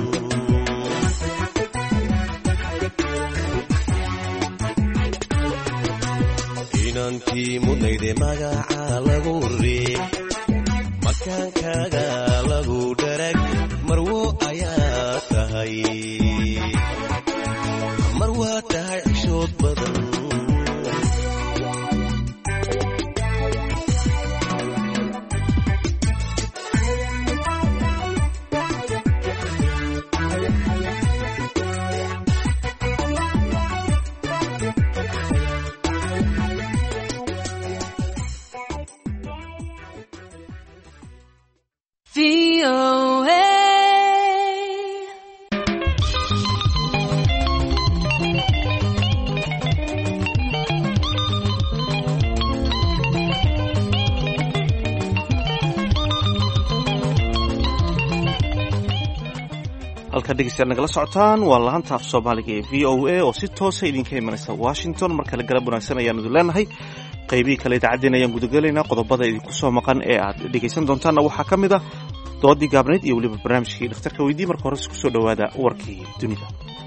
[SPEAKER 13] inantii mudnayde magaca lagu reey makankaaga lagu dharag marwo ayaa tahay mar waa tahay xishood badan
[SPEAKER 1] halka dhegeystayaal nagala socotaan waa laanta af soomaaliga ee v o a oo si toosa idinka imanaysa washington mar kale galab wanaagsan ayaan idin leenahay qaybihii kale idaacaddeen ayaan gudagelaynaa qodobada idinku soo maqan ee aad dhegaysan doontaanna waxaa ka mid ah doodii gaabnayd iyo weliba barnaamijkii dhakhtarka weydii marka hore isku soo dhowaada warkii dunida.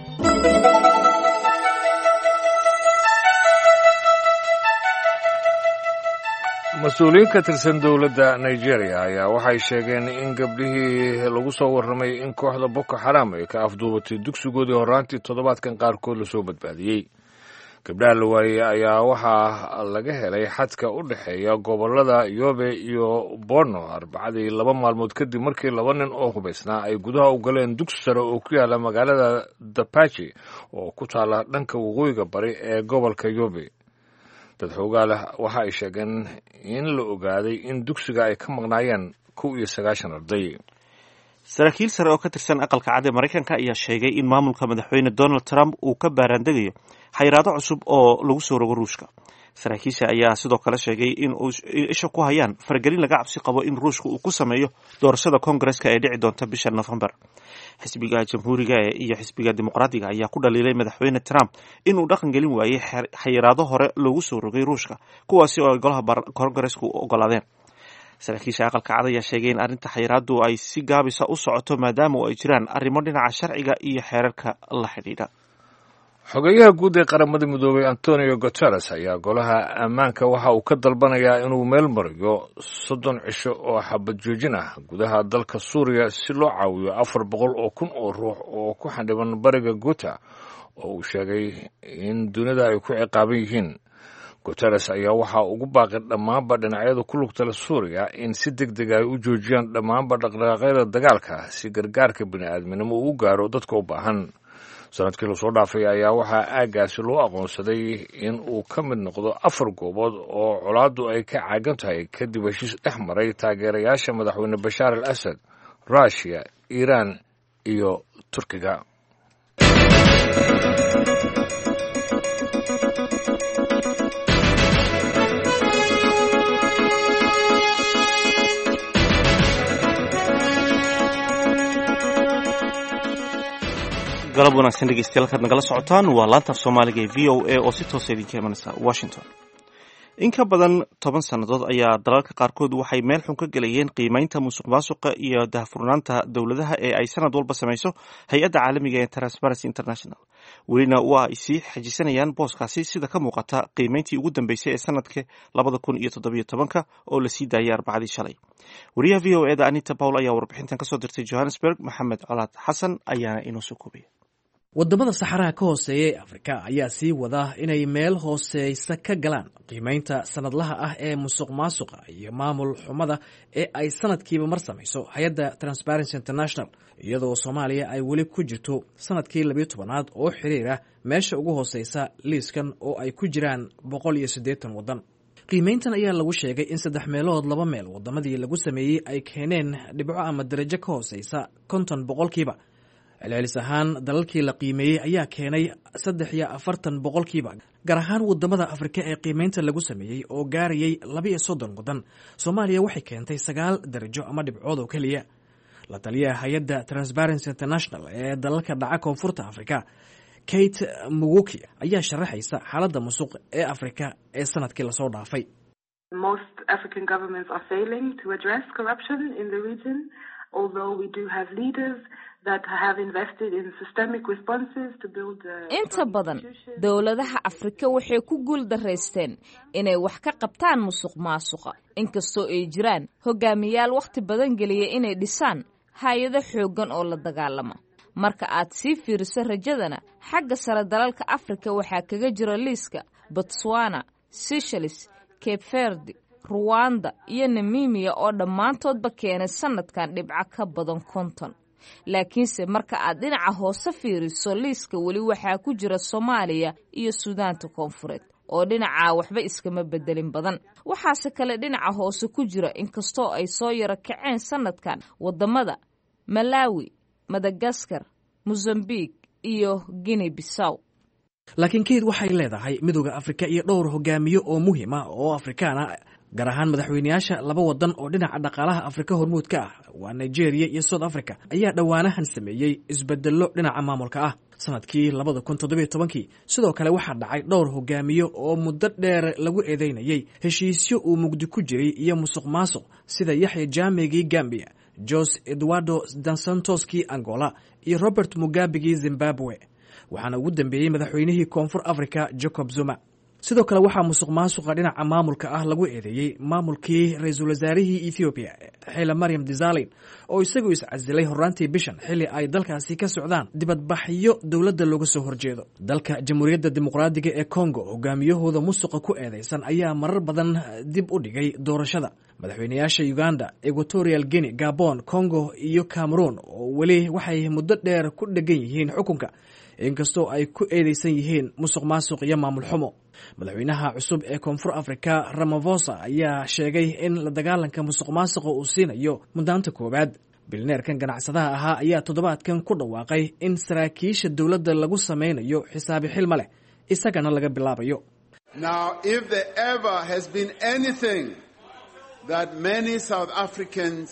[SPEAKER 2] mas-uuliyiin ka tirsan dowladda nigeria ayaa waxay sheegeen in gabdhihii lagu soo warramay in kooxda boko xaram ay ka afduubatay dugsigoodii horraantii toddobaadkan qaarkood lasoo badbaadiyey. gabdhaha la waayey ayaa waxaa laga helay xadka u dhexeeya gobollada yobe iyo borno arbacadii 2 maalmood kadib markii 2 nin oo hubaysnaa ay gudaha u galeen dugsi sare oo ku yaala magaalada dapachi oo ku taala dhanka waqooyiga bari ee gobolka yobe. dad xoogaa leh waxa ay sheegeen in la ogaaday in dugsiga ay ka maqnaayeen 91 arday.
[SPEAKER 1] saraakiil sare oo ka tirsan aqalka cad ee maraykanka ayaa sheegay in maamulka madaxweyne donald trump uu ka baaraandegayo xayiraado cusub oo lagu soo rogo ruushka. saraakiisha ayaa sidoo kale sheegay in uu isha ku hayaan faragelin laga cabsi qabo in ruushka uu ku sameeyo doorashada koongareska ee dhici doonta bisha November. xisbiga jamhuuriga iyo xisbiga dimuqraadiga ayaa ku dhaliilay madaxweyne Trump inuu dhaqan gelin waayay xayiraado hore loogu soo rogay ruushka kuwaasi oo golaha koongareska u ogolaadeen. saraakiisha aqalka cad ayaa sheegay in arrinta xayiraadu ay si gaabisa u socoto maadaama ay jiraan arrimo dhinaca sharciga iyo xeerarka la xidhiidha.
[SPEAKER 2] xogeyaha guud ee qaramada midoobay Antonio Guterres ayaa golaha ammaanka waxa uu ka dalbanayaa inuu meel mariyo 30 cisho oo xabad joojin ah gudaha dalka Suuriya si loo caawiyo 400,000 oo ruux oo ku xadhiban bariga Ghouta oo uu sheegay in dunida ay ku ciqaaban yihiin. Guterres ayaa waxa ugu baaqay dhammaanba dhinacyada ku lugta leh Suuriya in si degdeg ah ay u joojiyaan dhammaanba dhaqdhaqaaqyada dagaalka si gargaarka bini'aadminimo uu gaaro dadka u baahan. sanadkii la soo dhaafay ayaa waxaa aaggaasi loo aqoonsaday in uu ka mid noqdo 4 goobood oo colaaddu ay ka caagan tahay kadib heshiis dhex maray taageerayaasha madaxweyne Bashaar al-Assad, Russia, Iiraan iyo Turkiga.
[SPEAKER 1] galab wanaagsan dhegeystayaal kaad nagala socotaan waa laanta af soomaaliga ee v o a oo si toosa idinka imanaysa washington. in ka badan 10 sannadood ayaa dalalka qaarkood waxay meel xun ka gelayeen qiimaynta musuqmaasuqa iyo daahfurnaanta dowladaha ee ay sanad walba samayso hay-adda caalamiga ee Transparency International. welina waa ay sii xajisanayaan booskaasi sida ka muuqata qiimayntii ugu dambeysay ee sanadka 2017 oo la sii daayay arbacadii shalay. wariyaha v o a da Anita Paul ayaa warbixintan kasoo dirtay Johannesburg. Maxamed Colaad Xasan ayaana inoo soo koobaya.
[SPEAKER 14] wadamada saxaraha ka hooseeya ee Afrika ayaa sii wada inay meel hooseysa ka galaan qiimaynta sanadlaha ah ee musuqmaasuqa iyo maamul xumada ee ay sanadkiiba mar samayso hay-adda Transparency International, iyadoo Soomaaliya ay weli ku jirto sanadkii 12aad oo xiriira meesha ugu hooseysa liiskan oo ay ku jiraan 180 wadan. qiimayntan ayaa lagu sheegay in 3 meelood 2 meel wadamadii lagu sameeyey ay keeneen dhibco ama darajo ka hooseysa 50%. celcelis ahaan dalalkii la qiimeeyey ayaa keenay 43%, gaar ahaan wadamada Afrika ee qiimaynta lagu sameeyey oo gaarayay 32 wadan. Soomaaliya waxay keentay 9 darajo ama dhibcood oo kaliya. la taliyaha hay-adda Transparency International ee dalalka dhaca koonfurta Afrika, Kate Muguki, ayaa sharaxaysa xaaladda musuq ee Afrika ee sanadkii lasoo dhaafay.
[SPEAKER 15] Most African governments are failing to address corruption in the region, although we do have leaders that have invested in systemic responses to build
[SPEAKER 16] inta badan dowladaha Afrika waxay ku guul dareysteen inay wax ka qabtaan musuqmaasuqa, inkastoo ay jiraan hogaamiyaal waqti badan geliyay inay dhisaan hay'ado xooggan oo la dagaalama. marka aad sii fiiriso rajadana xagga sare dalalka afrika waxaa kaga jira liiska botswana, seychelles, cape verde, ruwanda iyo namimiya oo dhammaantoodba keenay sanadkan dhibco ka badan 50. laakiinse marka aad dhinaca hoose fiiriso liiska weli waxaa ku jira soomaaliya iyo suudaanta koonfureed oo dhinaca waxba iskama bedelin badan. waxaase kale dhinaca hoose ku jira inkastoo ay soo yaro kaceen sanadkan wadamada malawi, madagaskar, mozambique iyo guinea bissaw.
[SPEAKER 14] laakiin keyd waxay leedahay midooda afrika iyo dhowr hogaamiye oo muhiim ah oo afrikaan ah, gaar ahaan madaxweynayaasha laba wadan oo dhinaca dhaqaalaha afrika hormuud ka ah waa nigeria iyo south africa ayaa dhowaanahan sameeyey isbedello dhinaca maamulka ah. sanadkii 2017 sidoo kale waxaa dhacay dhowr hogaamiye oo muddo dheer lagu eedeynayay heshiisyo uu mugdi ku jiray iyo musuq maasuq sida yaxya jaamegii gambia, jose eduardo dos santoskii angola iyo robert mugabegii zimbabwe, waxaana ugu dambeeyey madaxweynihii koonfur africa jacob zuma. sidoo kale waxaa musuq maasuqa dhinaca maamulka ah lagu eedeeyey maamulkii ra-iisul wasaarihii ethoobiya xile maryam desalegn oo isagu iscasilay horaantii bishan xilli ay dalkaasi ka socdaan dibadbaxyo dowladda looga soo horjeedo. dalka jamhuuriyadda dimuqraadiga ee congo hogaamiyahooda musuqa ku eedeysan ayaa marar badan dib u dhigay doorashada. madaxweynayaasha uganda, equatorial guinea, gabon, congo iyo cameroon oo weli waxay muddo dheer ku dhegan yihiin xukunka inkastoo ay ku eedeysan yihiin musuq maasuq iyo maamul xumo. madaxweynaha cusub ee koonfur afrika ramaphosa ayaa sheegay in la dagaalanka musuq maasuqa uu siinayo muddaanta koowaad. bilneerkan ganacsadaha ahaa ayaa toddobaadkan ku dhawaaqay in saraakiisha dowladda lagu samaynayo xisaabi xilma leh isagana laga bilaabayo.
[SPEAKER 17] Now, if there ever has been anything that many South Africans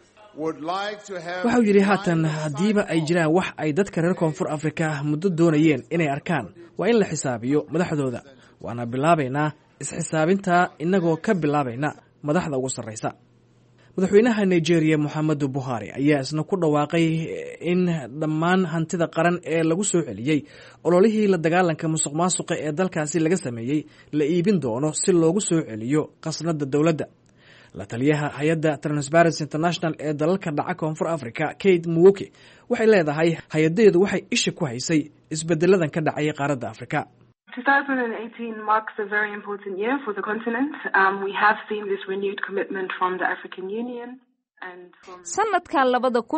[SPEAKER 14] waxau yidhi haatan haddiiba ay jiraan wax ay dadka reer koonfur afrika muddo doonayeen inay arkaan waa in la xisaabiyo madaxdooda. waana bilaabaynaa isxisaabintaa innagoo ka bilaabayna madaxda ugu sarraysa. madaxweynaha nigeria moxamedu buhari ayaa isna ku dhawaaqay in dhammaan hantida qaran ee lagu soo celiyey ololihii la dagaalanka musuq maasuqa ee dalkaasi laga sameeyey la iibin doono si loogu soo celiyo qasnada dowladda. la taliyaha hay-adda Transparency International ee dalalka dhaca koonfur africa Kate Muwoki waxay leedahay hay-adeedu waxay isha ku haysay isbedeladan ka dhacay qaaradda afrika.
[SPEAKER 15] 2018 marks a very important year for the continent. We have seen this renewed commitment from the African Union and from
[SPEAKER 16] sanadkan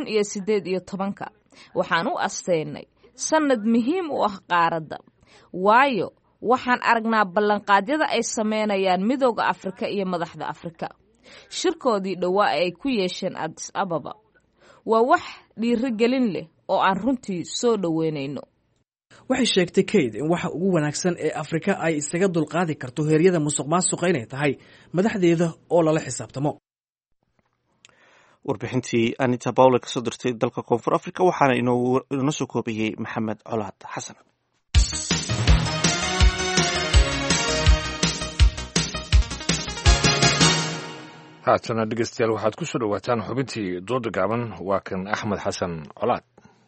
[SPEAKER 16] 2018 waxaan u asteynay sanad muhiim u ah qaaradda waayo waxaan aragnaa ballanqaadyada ay sameynayaan midowga afrika iyo madaxda afrika. shirkoodii dhowaa ay ku yeesheen Addis Ababa waa wax dhiirigelin leh oo aan runtii soo dhaweynayno.
[SPEAKER 14] waxay sheegtay Kate in waxa ugu wanaagsan ee Afrika ay isaga dulqaadi karto heeryada musuq maasuqa inay tahay madaxdeeda oo lala xisaabtamo.
[SPEAKER 1] warbixintii Anita Paula ka soo dirtay dalka koonfur Afrika waxaana inoo soo koobiyey Maxamed Colaad Xasan.
[SPEAKER 2] haatana dhegeystayaal waxaad ku soo dhawaataan xubintii dooda gaaban waa kan axmed xasan colaad.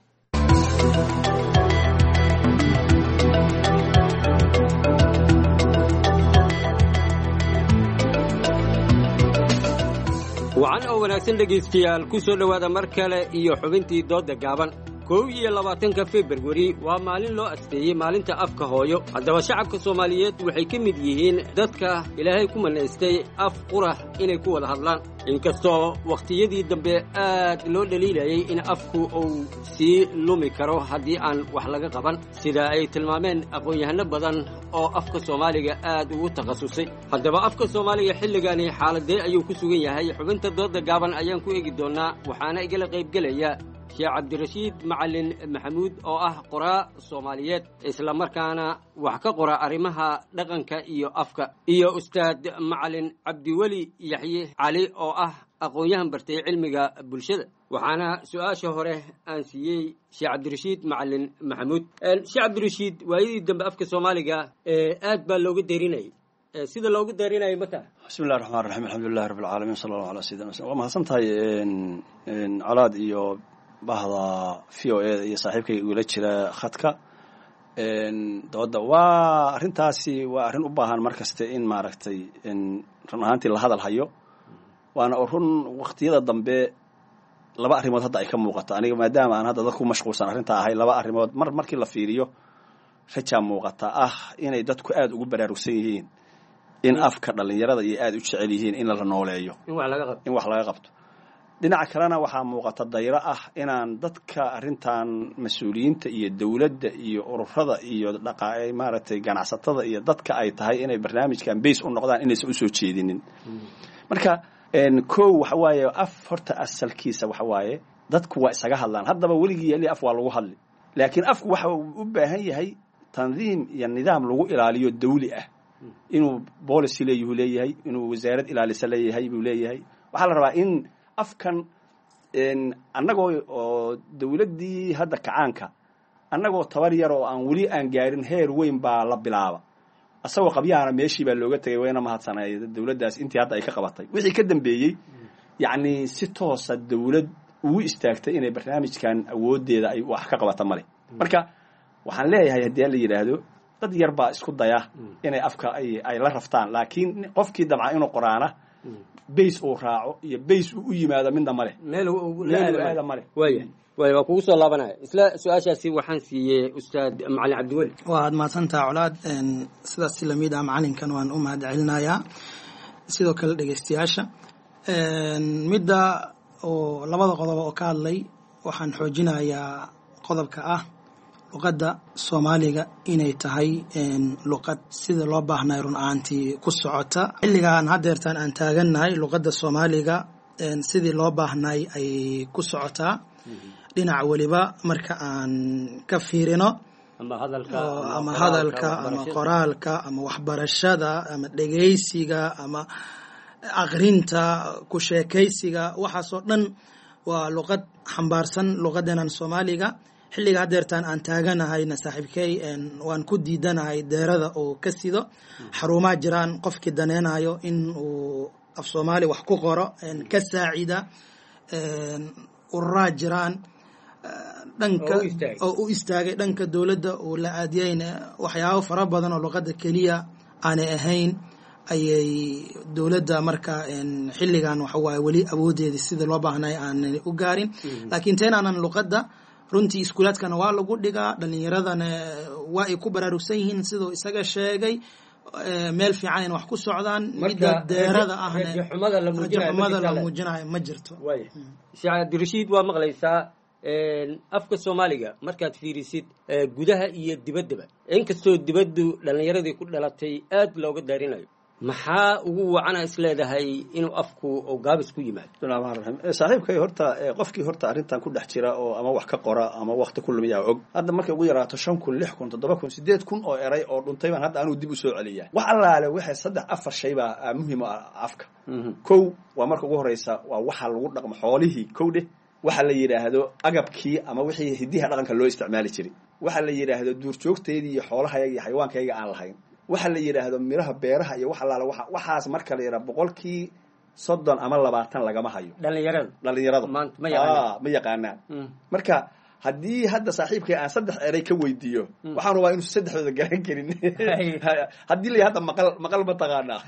[SPEAKER 18] wacan oo wanaagsan dhegaystayaal ku soo dhowaada mar kale iyo xubintii dooda gaaban. 21 February waa maalin loo asteeyey maalinta afka hooyo. haddaba shacabka Soomaaliyeed waxay ka mid yihiin dadka Ilaahay ku manaystay af qurux inay ku wada hadlaan. inkastoo waqtiyadii dambe aad loo dhaliilayay in afku uu sii lumi karo haddii aan wax laga qaban, sida ay tilmaameen aqoon-yahano badan oo afka Soomaaliga aad ugu takhasusay. haddaba afka Soomaaliga xilligani xaaladee ayuu ku sugan yahay? xubinta dooda gaaban ayaan ku eegi doonaa, waxaana igala qaybgelaya Sheekh Cabdirashiid Macalin Maxamuud oo ah qoraa Soomaaliyeed isla markaana wax ka qora arrimaha dhaqanka iyo afka, iyo Ustaad Macalin Cabdiweli Yaxye Cali oo ah aqoon-yahan bartay cilmiga bulshada. waxaana su'aasha hore aan siiyey Sheekh Cabdirashiid Macalin Maxamuud. Sheekh Cabdirashiid, waayadii dambe afka Soomaaliga aad baa looga deerinayay, sida loogu daarinayo mata.
[SPEAKER 19] bismillaahir rahmaanir rahiim, alxamdulilaahi rabbil caalamiin, sallallahu alayhi wa sallam. waa mahadsantahay colaad iyo bahda VOA iyo saaxiibkayga igula jira khadka. dooda waa arrintaasi waa arrin u baahan mar kaste in maaragtay run ahaantii la hadal hayo, waana run waqtiyada dambe laba arrimood hadda ay ka muuqato aniga maadaama aan hadda dadku mashquulsan arrinta ahay laba arrimood markii la fiiriyo rajaa muuqata inay dadku aad ugu baraarugsan yihiin in afka dhalinyarada iyo aad u jecel yihiin in la nooleeyo in wax laga qabto dhinaca kalena waxaa muuqata dayro inaan dadka arrintan mas-uuliyiinta iyo dowladda iyo ururada iyo maaragtay ganacsatada iyo dadka ay tahay inay barnaamijkan base u noqdaan inaysan usoo jeedinin marka kow waxa waaye horta asalkiisa waxa waaye dadku waa isaga hadlaan haddaba weligii yali af waa lagu hadli laakiin afku waxa uu u baahan yahay tandiim iyo nidaam lagu ilaaliyo dawli inuu policy leeyahay inuu wasaarad ilaalisa leeyahay buu leeyahay waxaa la rabaa in afkan annagoo oo dawladdii hadda kacaanka annagoo tabar yar oo aan weli aan gaarin heer weyn baa la bilaaba asagoo qabyaana meeshii baa looga tegay wayna mahadsanay dawladdaas intii hadda ay ka qabatay wixii ka dambeeyey yacni si toosa dawlad ugu istaagtay inay barnaamijkan awooddeeda ay wax ka qabata male marka waxaan leeyahay haddii la yidhaahdo dad yar baa isku daya inay afka ay la raftaan laakiin qofkii dabca inuu qoraana base uu raaco iyo base uu u yimaado midna male meel aada male
[SPEAKER 18] waa kugu soo laabanaya isla su-aashaasi waxaan siiyey ustaad macalin cabdiweli
[SPEAKER 20] waad mahadsantaha colaad sidaas si lamid ah macalinkan waan u mahad celinayaa sidoo kale dhegeystayaasha midda oo labada qodob oo ka hadlay waxaan xoojinayaa qodobka luqadda soomaaliga inay tahay luqad sida loo baahnay run ahaantii ku socota xilligaan haddeertaan aan taagannahay luqadda soomaaliga sidii loo baahnay ay ku socotaa dhinac weliba marka aan ka fiirino ama hadalka ama qoraalka ama waxbarashada ama dhegeysiga ama aqrinta ku sheekaysiga waxaasoo dhan waa luqad xambaarsan luqadeenan soomaaliga xilliga haddeertaan aan taaganahayna saaxiibkey waan ku diidanahay deerada oo ka sido xarumaa jiraan qofkii daneynayo in uu af soomaali wax ku qoro ka saacida ururaa jiraan dhanka oo u istaagay dhanka dowladda oo la aadiyeyna waxyaabo fara badan oo luqadda keliya aanay ahayn ayay dowladda marka xilligan waxawaaye weli awoodeedii sida loo baahnay aanay u gaarin laakiin teenaanan luqadda runtii iskuulaadkana waa lagu dhigaa dhalinyaradana waa ay ku baraarugsan yihiin siduu isaga sheegay meel fiican in wax ku socdaan midda deerada ahxumada la muujinayo ma jirto
[SPEAKER 18] sheekh cabdirashiid waa maqlaysaa afka soomaaliga markaad fiirisid gudaha iyo dibaddaba inkastoo dibaddu dhallinyaradii ku dhalatay aad looga daarinayo maxaa ugu wacana isleedahay inuu afku gaabis ku yimaado
[SPEAKER 19] bismillahi rahmaani rahiim saaxiibkay horta qofkii horta arrintan ku dhex jira oo ama wax ka qora ama waqti ku lumiyaa og hadda markay ugu yaraato 5,000 6,000 7,000 8,000 oo eray oo dhuntay baan hadda anuu dib u soo celiyaa wax allaale waxay 3-4 shay baa muhiim ah afka kow waa marka ugu horeysa waa waxa lagu dhaqmo xoolihii kowdhe waxa la yiraahdo agabkii ama wixii hidiha dhaqanka loo isticmaali jiray waxa la yiraahdo duurjoogteedii iyo xoolahayga iyo xayawaankayga aan lahayn waxa la yiraahdo miraha beeraha iyo waxa laala waxaas marka la yiraahdo 30 ama 20 lagama hayo dhalinyarada ma yaqaanaan marka haddii hadda saaxiibkay aan 3 eray ka weydiiyo waxaan rabaa inuu 3 garan karin haddii la hadda maqal ma taqaanaa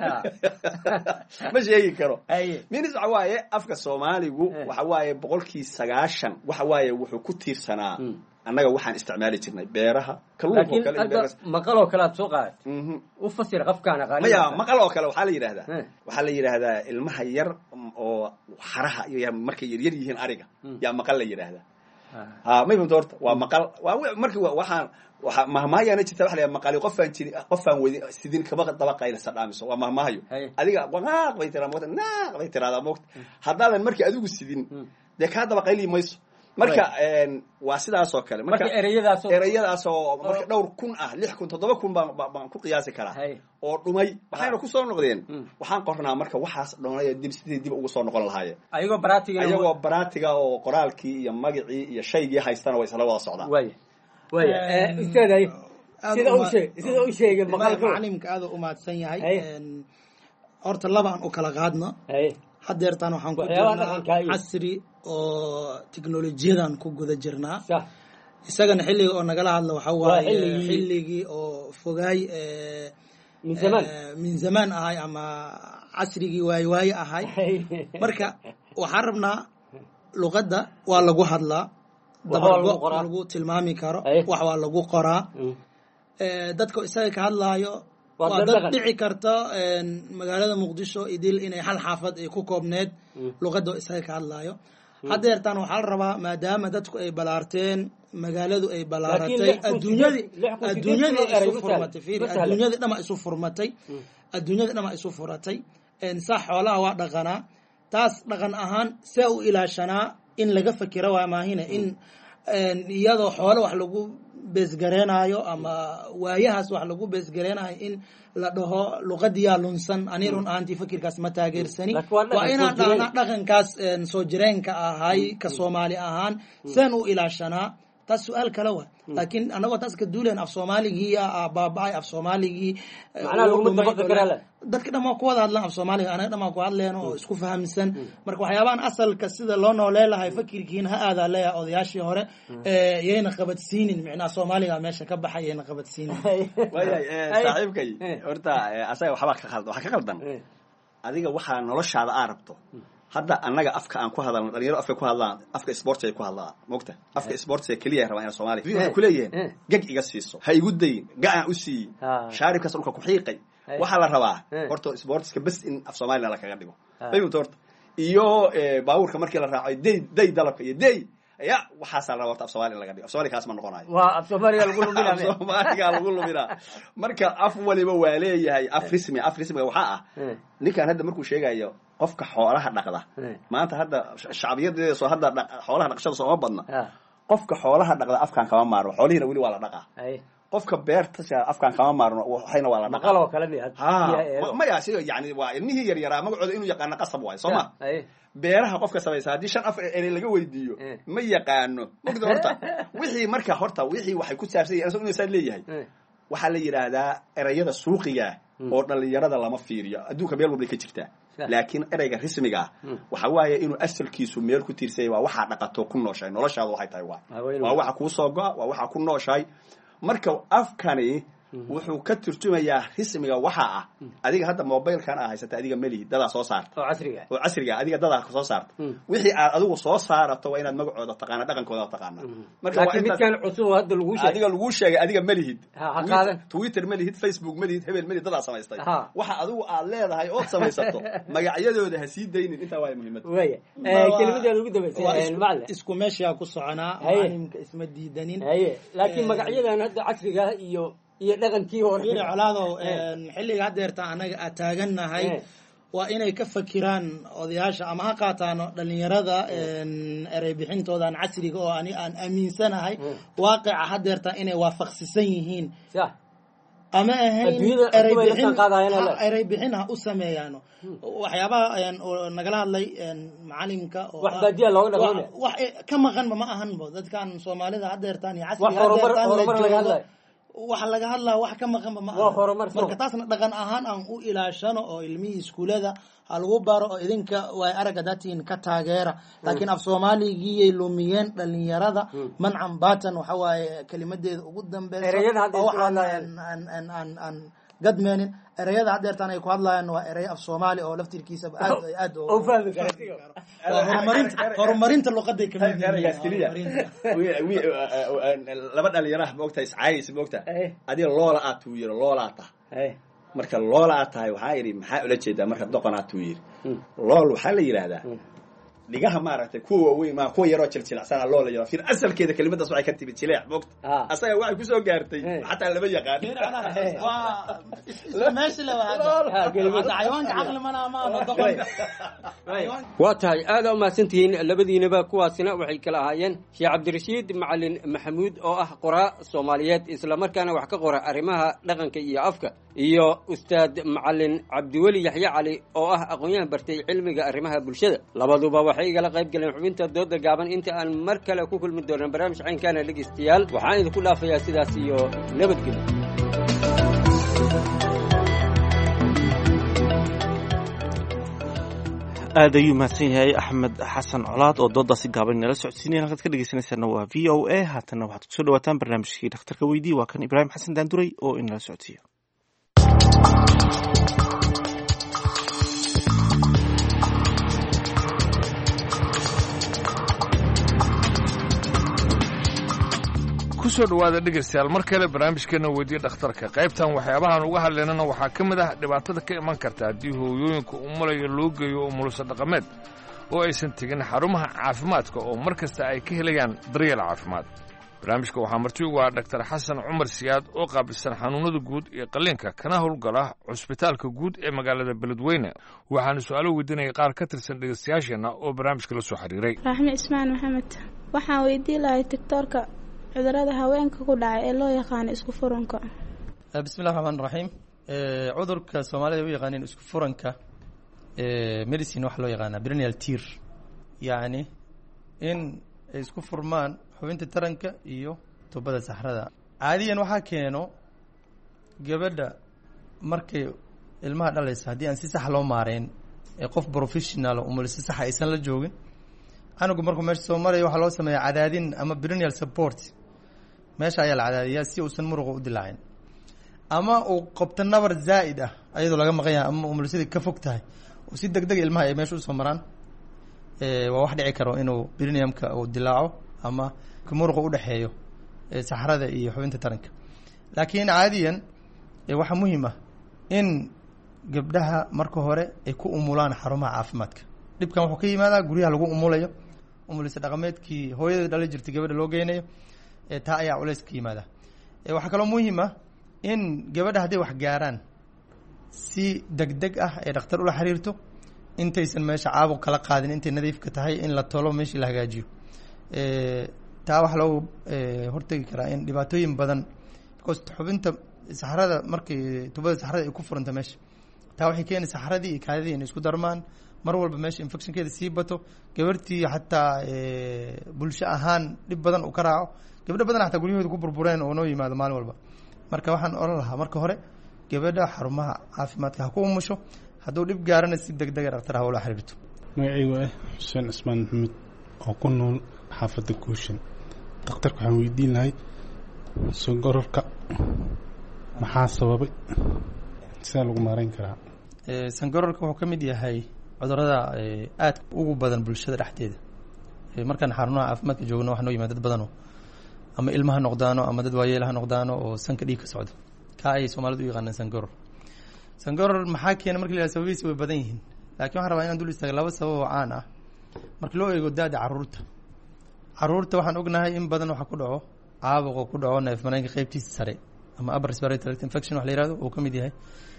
[SPEAKER 19] ma sheegi karo minis waxa waaye afka Soomaaligu waxa waaye 90% waxa waaye wuxuu ku tiirsanaa annaga waxaan isticmaali jirnay beeraha kalluunka kale
[SPEAKER 18] maqaloo kale aad soo qaad u fasir qafkaana qaali
[SPEAKER 19] maya maqaloo kale waxaa la yiraahdaa ilmaha yar oo xaraha iyo markay yar yihiin ariga yaa maqal la yiraahdaa ma yimid horta waa maqal waa markii waxaan mahmaayana jirta waxa la maqali qofaan wadi sidin kaba daba qayl sadhaamiso waa mahmaayo adiga wanaaq bay tiraada moogta haddaadan markii adigu sidin de ka daba qayli mayso marka waa sidaas oo kale marka erayadaas oo marka dhowr kun 6,000 7,000 baan ku qiyaasi karaa oo dhumay waxayna ku soo noqdeen waxaan qornaa marka waxaas dhoonay dib ugu soo noqon lahaayeen ayagoo baraatiga oo qoraalkii iyo magacii iyo shaygii haystana way isla wada socdaan
[SPEAKER 20] istaagay sida u sheegay macallimka aad u maadsan yahay horta labaan u kala qaadno haddeertaan waxaan ku jirnaa casri oo teknolojiyadan ku guda jirnaa isagana xilliga oo nagala hadla waxa waaye xilligii oo fogaay min zamaan ahay ama casrigii waaye ahay marka waxaan rabnaa luqadda waa lagu hadlaa dabargo lagu tilmaami karo wax waa lagu qoraa dadka isaga ka hadlaayo waa dad dhici karta magaalada muqdisho idil inay hal xaafad ay ku koobneed luqadda isaga ka hadlaayo haddeertaan waxaa la rabaa maadaama dadku ay balaarteen magaaladu ay balaaratay adduunyadii dhama isu furmatay adduunyada dhama isu furatay sax xoolaha waa dhaqanaa taas dhaqan ahaan see u ilaashanaa in laga fakira waa maahina in iyadoo xoolo wax lagu beesgareenaayo ama waayahaas wax lagu beesgareenaayo in la dhaho luqadiyaa lunsan ani run ahaantii fakirkaas ma taageersani waa inaan dhahnaa dhaqankaas soo jireenka ahay ka soomaali ahaan seen u ilaashanaa taas su-aal kale wa laakiin anagoo taas ka duulen af soomaaligii baaba-ay af soomaaligii dadka dhan waa ku wada hadlaan af soomaaliga anaga dhan waa ku hadleen oo isku fahamsan marka waxyaabahan asalka sida loo nooleelahay fakirkiina ha aadaa leeyahay odayaashii hore yayna qabadsiinin micnaha soomaaliga meesha ka baxay yayna qabadsiinin
[SPEAKER 19] waayahay saaxiibkay horta asaga waxaa ka qaldan adiga waxaa noloshaada aa rabto hadda annaga afka aan ku hadalno dhalinyaro afka ku hadlaan afka sports ay ku hadlaan moogta afka sports ee kaliya rabaan in Soomaaliya waxay ku leeyihiin gag iga siiso ha igu dayin gacan u sii shaaribkaas dhulka ku xiiqay waxa la rabaa horta sportska bas in af Soomaaliya la kaga dhigo bayuu horta iyo baawurka markii la raacay day dalabka iyo day ya waxaa la rabaa af Soomaaliya laga dhigo af Soomaaliya kaas ma noqonayo
[SPEAKER 18] waa af Soomaaliya lagu luminaa
[SPEAKER 19] Soomaaliya lagu luminaa marka af waliba waa leeyahay af rismi waxa ah ninkan hadda markuu sheegayo qofka xoolaha dhaqda maanta hadda shacbiyadeeda soo hadda xoolaha dhaqashada soo badna qofka xoolaha dhaqda afkaan kama maarno xoolihiina wali waa la dhaqaa qofka beerta afkaan kama maarno waxayna waa la dhaqaa
[SPEAKER 18] qaloo kala mid
[SPEAKER 19] ma yaa si yani waa ilmihii yar yaraa magacooda inuu yaqaan qasab waay Soomaa beeraha qofka sameeyay hadii shan af ee laga weydiiyo ma yaqaano mogdo horta wixii waxay ku saabsan yahay inuu saad leeyahay waxa la yiraahdaa erayada suuqiga oo dhalinyarada lama fiiriyo adduunka meel walba ka jirta laakiin erayga rismiga waxa waaye inuu asalkiisu meel ku tiirsay waa waxa dhaqato ku nooshay noloshaadu waxay tahay waa waxa ku soo go'a waa waxa ku nooshay marka afkani wuxuu ka turjumayaa rismiga waxa ah adiga hadda mobilkan haysata adiga mali dada soo saarta oo casriga adiga dada ka soo saarta wixii aad adigu soo saarato waa inaad magacooda taqaan dhaqankooda taqaan
[SPEAKER 18] marka waa midkan cusub hadda
[SPEAKER 19] lagu sheegay adiga malihid Twitter malihid Facebook malihid hebel malihid dada samaystay waxa adigu aad leedahay oo samaysato magacyadooda ha sii deynin inta waa muhiimad
[SPEAKER 18] weeye kelimadii ugu dambeysay macallin
[SPEAKER 20] isku meesha ku soconaa maalimka isma diidanin
[SPEAKER 18] laakiin magacyadan hadda casriga iyo dhaqankii hore
[SPEAKER 20] colaado xilliga hadeerta anaga taagannahay waa inay ka fakiraan odayaasha ama ha qaataano dhalinyarada eray bixintoodan casriga oo aan aaminsanahay waaqica hadeerta inay waafaqsisan yihiin ama ahayn eray bixin ha u sameeyaano waxyaabaha nagala hadlay macalimka oo wax ka maqan ma ahanbo dadkan Soomaalida hadeertaan iyo casriga waxa laga hadlaa wax ka maqan ma aha marka taasna dhaqan ahaan aan u ilaashano oo ilmihii iskuulada lagu baro oo idinka way araga datiin ka taageera laakiin af Soomaaligii ay lumiyeen dhalinyarada mancan baatan waxa waaye kalimadeeda ugu dambeeyay aan gadmeenin erayada hadeertaan ay ku hadlayaan waa eray af Soomaali oo laftirkiisa aad oo
[SPEAKER 18] fahmi karo
[SPEAKER 20] horumarinta luqadda kamid
[SPEAKER 19] laba dhalinyaraha moogtahay iscaayis moogtahay adiga loola aad tuu yiri loola ta marka loola aad tahay waxa yiri maxaa ula jeedaa marka doqon aad tuu yiri lool waxa la yiraahdaa dhigaha maaragtay kuwa weyn ma kuwa yaroo jiljilicsan loo la yiraahdo fiir asalkeeda kelimadaas waxay ka timid jileec moogta asaga waxay ku soo gaartay hatta laba yaqaan
[SPEAKER 20] meesha la wada kelimada xayawaanka aqli ma doqon
[SPEAKER 18] waa tahay aad u mahadsantihiin labadiinaba kuwaasina waxay kala ahaayeen Sheekh Cabdirashiid Macallin Maxamuud oo ah qoraa Soomaaliyeed isla markaana wax ka qora arrimaha dhaqanka iyo afka iyo Ustaad Macallin Cabdiwali Yaxya Cali oo ah aqoonyahan bartay cilmiga arrimaha bulshada labaduba waxay igala qayb galeen xubinta dooda gaaban inta aan mar kale ku kulmi doono barnaamij caynkan dhageystayaal waxaan idinku dhaafayaa sidaas iyo nabadgelyo
[SPEAKER 1] aad ayuu mahadsan yahay Axmed Xasan Colaad oo doodaasi gaaban nala socodsiinaya halkaad ka dhageysanaysaana waa VOA haatana waxaad kusoo dhawaataan barnaamijkii dhakhtarka weydii waa kan Ibraahim Xasan Daanduray oo inala socodsiiyo
[SPEAKER 2] soo dhawaada dhegaystayaal mar kale barnaamijkeena weydiye dhakhtarka qaybtan waxyaabahan uga hadlaynana waxaa ka mid ah dhibaatada ka iman karta haddii hooyooyinka umulaya loo geeyo umulisa dhaqameed oo aysan tegin xarumaha caafimaadka oo mar kasta ay ka helayaan daryeel caafimaad. barnaamijka waxaa marti ugu ah dhaktar xasan cumar siyaad oo qaabilsan xanuunada guud iyo qalliinka kana howlgala cusbitaalka guud ee magaalada beledweyne. waxaana su-aalo weydiinaya qaar ka tirsan dhegaystayaasheenna oo barnaamijka la soo xiriiray.
[SPEAKER 21] raaxme ismaan maxamed, waxaan weydiin lahay doctoorka cudurada haweenka ku dhacay ee loo yaqaano isku furanka.
[SPEAKER 22] bismillahi raxmaan raxiim. cudurka soomaalida u yaqaaneen isku furanka medicine waxaa loo yaqaanaa perineal tear, yacni in ay isku furmaan xubinta taranka iyo tubada saxrada. caadiyan waxaa keeno gabadha markay ilmaha dhalaysa haddii aan si sax loo maareyn ee qof professional umulisi sax aysan la joogin, canugu markuu meesha soo maraya waxaa loo sameeyaa cadaadin ama perineal support. meesha ayaa la cadaadiyaa si uusan muruqa u dilaacin, ama uu qabto nabar zaa'id ah ayadoo laga maqan yahay ama umulisadii ka fog tahay oo si deg deg ilmaha ay meesha usoo maraan. waa wax dhici karo inuu perineumka uu dilaaco ama muruqa udhexeeyo saxrada iyo xubinta taranka. laakiin caadiyan waxaa muhiim ah in gabdhaha marka hore ay ku umulaan xarumaha caafimaadka. dhibkan wuxuu ka yimaadaa guryaha lagu umulayo, umulisa dhaqameedkii hooyada dhala jirtay gabadha loo geynayo, taa ayaa culays ka yimaada. waxaa kaloo muhiim ah in gabadha hadday wax gaaraan si deg deg ah ay dhakhtar ula xiriirto intaysan meesha caabuq kala qaadin, intay nadiifka tahay in la tolo meeshii la hagaajiyo. taa waxaa loogu hortegi karaa in dhibaatooyin badan, because xubinta saxrada markay tubada saxrada ay ku furanta meesha, taa waxay keeni saxradii iyo kaadidii inay isku darmaan, mar walba meesha infectionkeeda sii bato, gabartii xataa bulsho ahaan dhib badan uu ka raaco. gabdho badan xataa guryahooda ku burbureen oo noo yimaado maalin walba. marka waxaan oran lahaa marka hore gabadha xarumaha caafimaadka ha ku umusho, hadduu dhib gaarana si deg dega dhakhtar ha ula xiriirto.
[SPEAKER 23] magacaygu ah xuseen cismaan maxamed oo ku nool xaafadda guushan. dhakhtarka waxaan weydiin lahay sangororka maxaa sababay, sidaa lagu maareyn karaa?
[SPEAKER 22] sangororka wuxuu ka mid yahay cudurada aad ugu badan bulshada dhexdeeda. markaan xarumaha caafimaadka joogno waxaa noo yimaada dad badanoo ama ilmaha noqdaano ama dad waayeel ha noqdaano oo sanka dhiig ka socdo. kaa ayay soomaalidu u yaqaanaan sangoror. sangoror maxaa keena marka la yihahdo sababihiisa way badan yihiin, laakiin waxaan rabaa inaan dul istaaga laba sabab oo caan ah. marka loo eego da-da caruurta waxaan ognahay in badan waxa ku dhaco caabuqo ku dhaco neef mareenka qeybtiisa sare ama upper respiratory tract infection wax la yihahdo uu ka mid yahay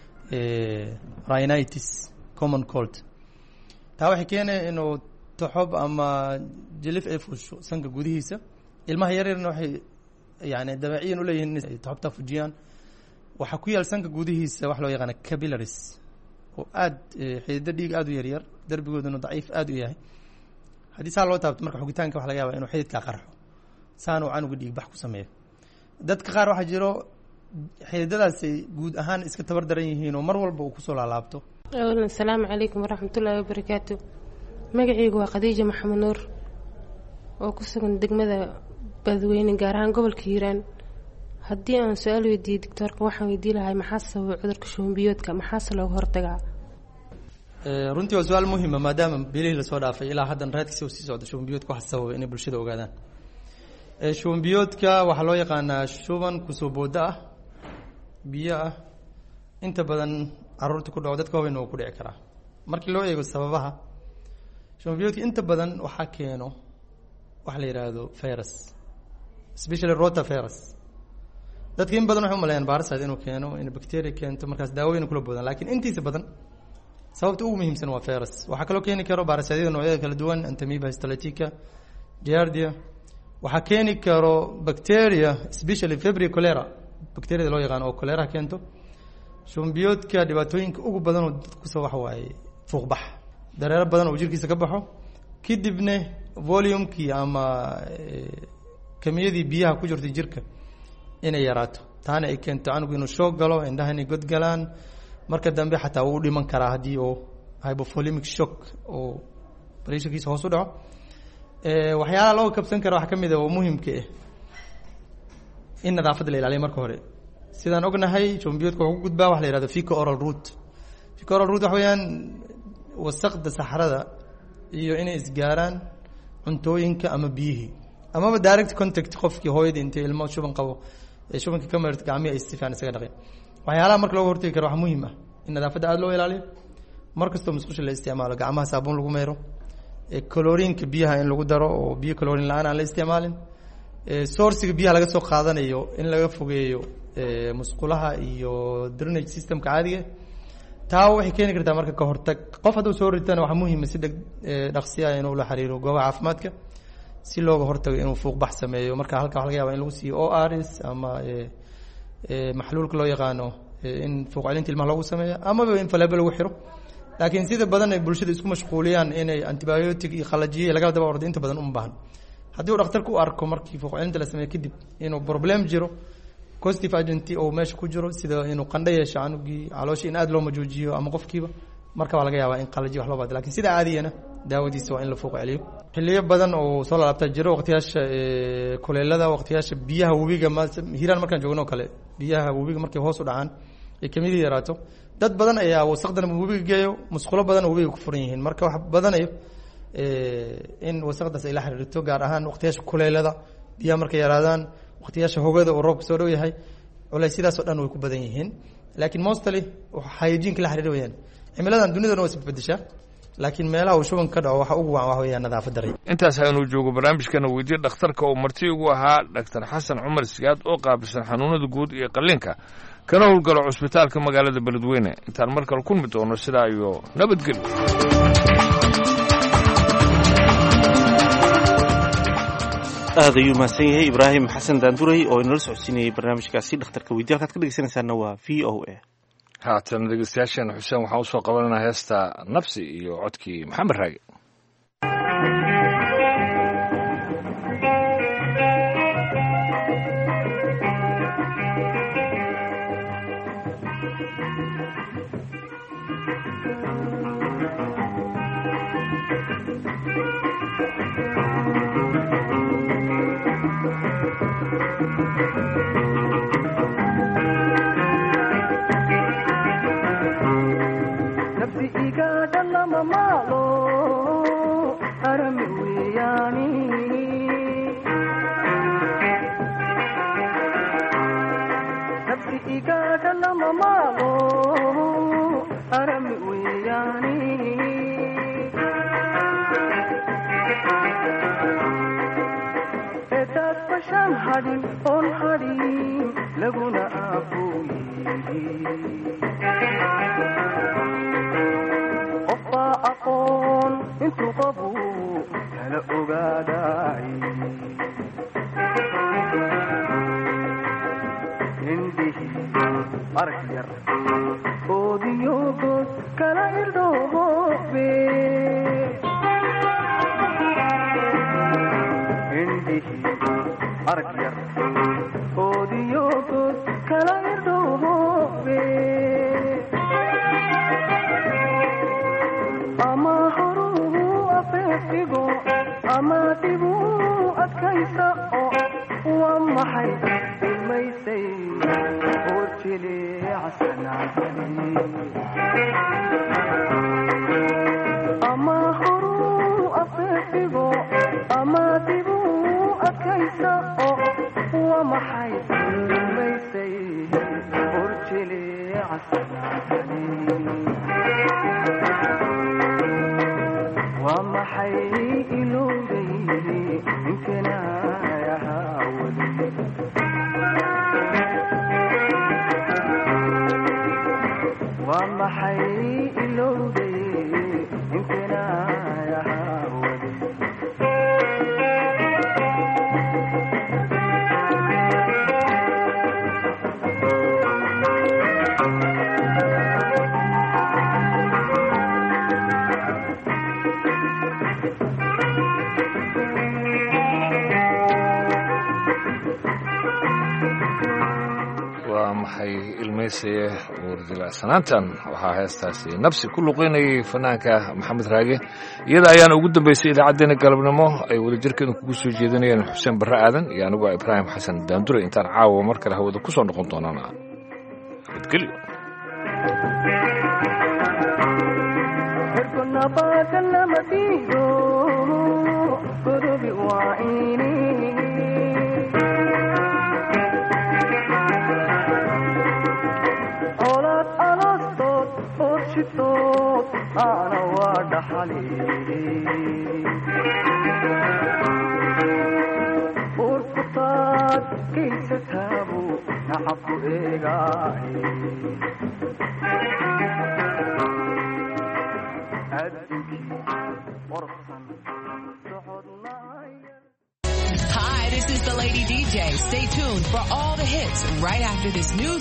[SPEAKER 22] rhinitis common cold. taa waxay keenaya inuu toxob ama jilif ay fusho sanka gudihiisa. ilmaha yaryarna waxay yani dabeeciyan u leeyihiin inay toxobta fujiyaan. waxaa ku yaal sanka gudihiisa wax loo yaqaana capillaries oo aad xidido dhiig aada u yaryar, derbigooduna daciif aada u yahay. haddii saa loo taabto marka xogitaanka waxa laga yaaba inuu xididkaa qarxo, saana uu canuga dhiig bax ku sameeyo. dadka qaar waxaa jiro xididadaasay guud ahaan iska tabar daran yihiin oo mar walba uu kusoo laalaabto.
[SPEAKER 24] awalan asalaamu calaykum waraxmatullaahi wabarakaatu. magacaygu waa khadiija maxamed nuur oo ku sugan degmada badweyne gaar ahaan gobolka hiiraan. haddii aan su-aal weydiiyey doctoorka waxaan weydii lahay maxaa sababay cudurka shuban biyoodka, maxaase looga hortagaa?
[SPEAKER 22] runtii waa su-aal muhima maadaama bilihii lasoo dhaafay ilaa haddan raadkiisa sii socda. shuban biyoodka waxa sababay inay bulshada ogaadaan. shuban biyoodka waxaa loo yaqaanaa shuban kusoo booda ah, biyo ah, inta badan caruurta ku dhaco, dadka waaweyn oo ku dhici karaa. markii loo eego sababaha shuban biyoodka inta badan waxaa keeno waxa la yidhaahdo virus, especially rota virus. dadka in badan waxay umaleeyaan parasite inuu keeno, in bacteria keento, markaas daawooyin kula boodaan. laakiin intiisa badan sababta ugu muhiimsan waa virus. waxaa kaloo keeni karo parasiteyada noocyada kala duwan, Entamoeba histolytica, Giardia. waxaa keeni karo bacteria, especially Vibrio cholera, bacteriada loo yaqaano oo cholera keento. shuban biyoodka dhibaatooyinka ugu badan oo dadku kusoo waxa waaye fuuqbax, dareero badan oo jirkiisa ka baxo, kadibna volumekii ama kamiyadii biyaha ku jirtay jirka inay yaraato, taana ay keento canugu inuu shoog galo, indhaha inay god galaan, marka dambe xataa uu dhiman karaa haddii uu hypovolemic shock oo pressurekiisa hoos u dhaco. waxyaalaha loo kabsan kara waxaa ka mid ah oo muhimka ah in nadaafadda la ilaaliyo marka hore. sidaan ognahay shuban biyoodka wuxuu ku gudbaa waxa la yihahdo fecal oral route. fecal oral route waxa weeyaan wasaqda saxrada iyo inay isgaaraan cuntooyinka ama biyihii. amaba direct contact qofkii hooyada intay ilmo shuban qabo shubanka ka martay gacmihi ay si fiican isaga dhaqeen waxyaalaha marka looga hortagi karo waxa muhiim ah in nadaafadda aad loo ilaaliyo markastoo musqusha la isticmaalo gacmaha saabuun lagu meero chlorine-ka biyaha in lagu daro oo biyo chlorine la-aan aan la isticmaalin sourciga biyaha laga soo qaadanayo in laga fogeeyo musqulaha iyo drainage systemka caadiga taa waxay keeni kartaa marka ka hortag qof hadduu soo ritana waxaa muhiima si dhaqsiya inuu la xiriiro goobaha caafimaadka si looga hortago inuu fuuq bax sameeyo marka halka waxa laga yaaba in lagu siiyo ORS ama maxluulka loo yaqaano in fuuq celinta ilmaha loogu sameeyo amaba in faleebo lagu xiro laakiin sida badan ay bulshada isku mashquuliyaan inay antibiotic iyo qalajiye laga daba ordo inta badan uma baahan haddii uu dhakhtarku u arko markii fuuq celinta la sameeyo kadib inuu problem jiro positive agent oo meesha ku jiro sida inuu qandho yeesho canugii calooshii in aad loo majoojiyo ama qofkiiba marka waa laga yaabaa in qalajiye wax loo baado laakiin sida caadiyana daawadiisa waa in la fuuq celiyo xilliyo badan oo soo laabta jiro waqtiyaasha kuleelada waqtiyaasha biyaha webiga hiiraan markaan joogno kale biyaha webiga markay hoos u dhacaan ay kamid yaraato dad badan ayaa wasaqdan webiga geeyo musqulo badan webiga ku furan yihiin marka wax badanayo in wasaqdaas ay la xiriirto gaar ahaan waqtiyaasha kuleelada biyaha markay yaraadaan waqtiyaasha hogada oo roobka soo dhow yahay culaysyadaas oo dhan way ku badan yihiin laakiin mostly hygiene la xiriir weeyaan cimiladan dunidana way isbedeshaa laakiin meelaha uu shuban ka dhaco waxa ugu wacan waa weeyaan nadaafad darro
[SPEAKER 2] intaas aynu joogo barnaamijkana weydiye dhakhtarka oo marti ugu ahaa Dr. Xasan Cumar Siyaad oo qaabilsan xanuunada guud iyo qalliinka kana howlgalo cusbitaalka magaalada Beledweyne intaan markale kulmi doono sidaa iyo nabadgelyo
[SPEAKER 1] aad ayuu mahadsan yahay Ibraahim Xasan Daanduray oo inala socodsiinayay barnaamijkaasi dhakhtarka weydiye halkaad ka dhegeysanaysaana waa VOA
[SPEAKER 2] haatan dhegeystayaashan xuseen waxaan usoo qabanaynaa heesta nafsi iyo codkii maxamed raage sanaantan waxaa heestaasi nafsi ku luqeynayay fanaanka maxamed raage iyada ayaana ugu dambeysay idaacaddeenna galabnimo ay wadajirkeedu kugu soo jeedinayeen xuseen barre aadan iyo anigoo ibraahim xasan daanduray intaan caawa mar kale hawada ku soo noqon doonana nabadgelyo
[SPEAKER 4] godobi waa ini olad alastood orshitood ana waa dhaxali urkutaad kaysataabu nacabku eegaaye
[SPEAKER 5] Hi, this is the Lady DJ. Stay tuned for all the hits right after this news.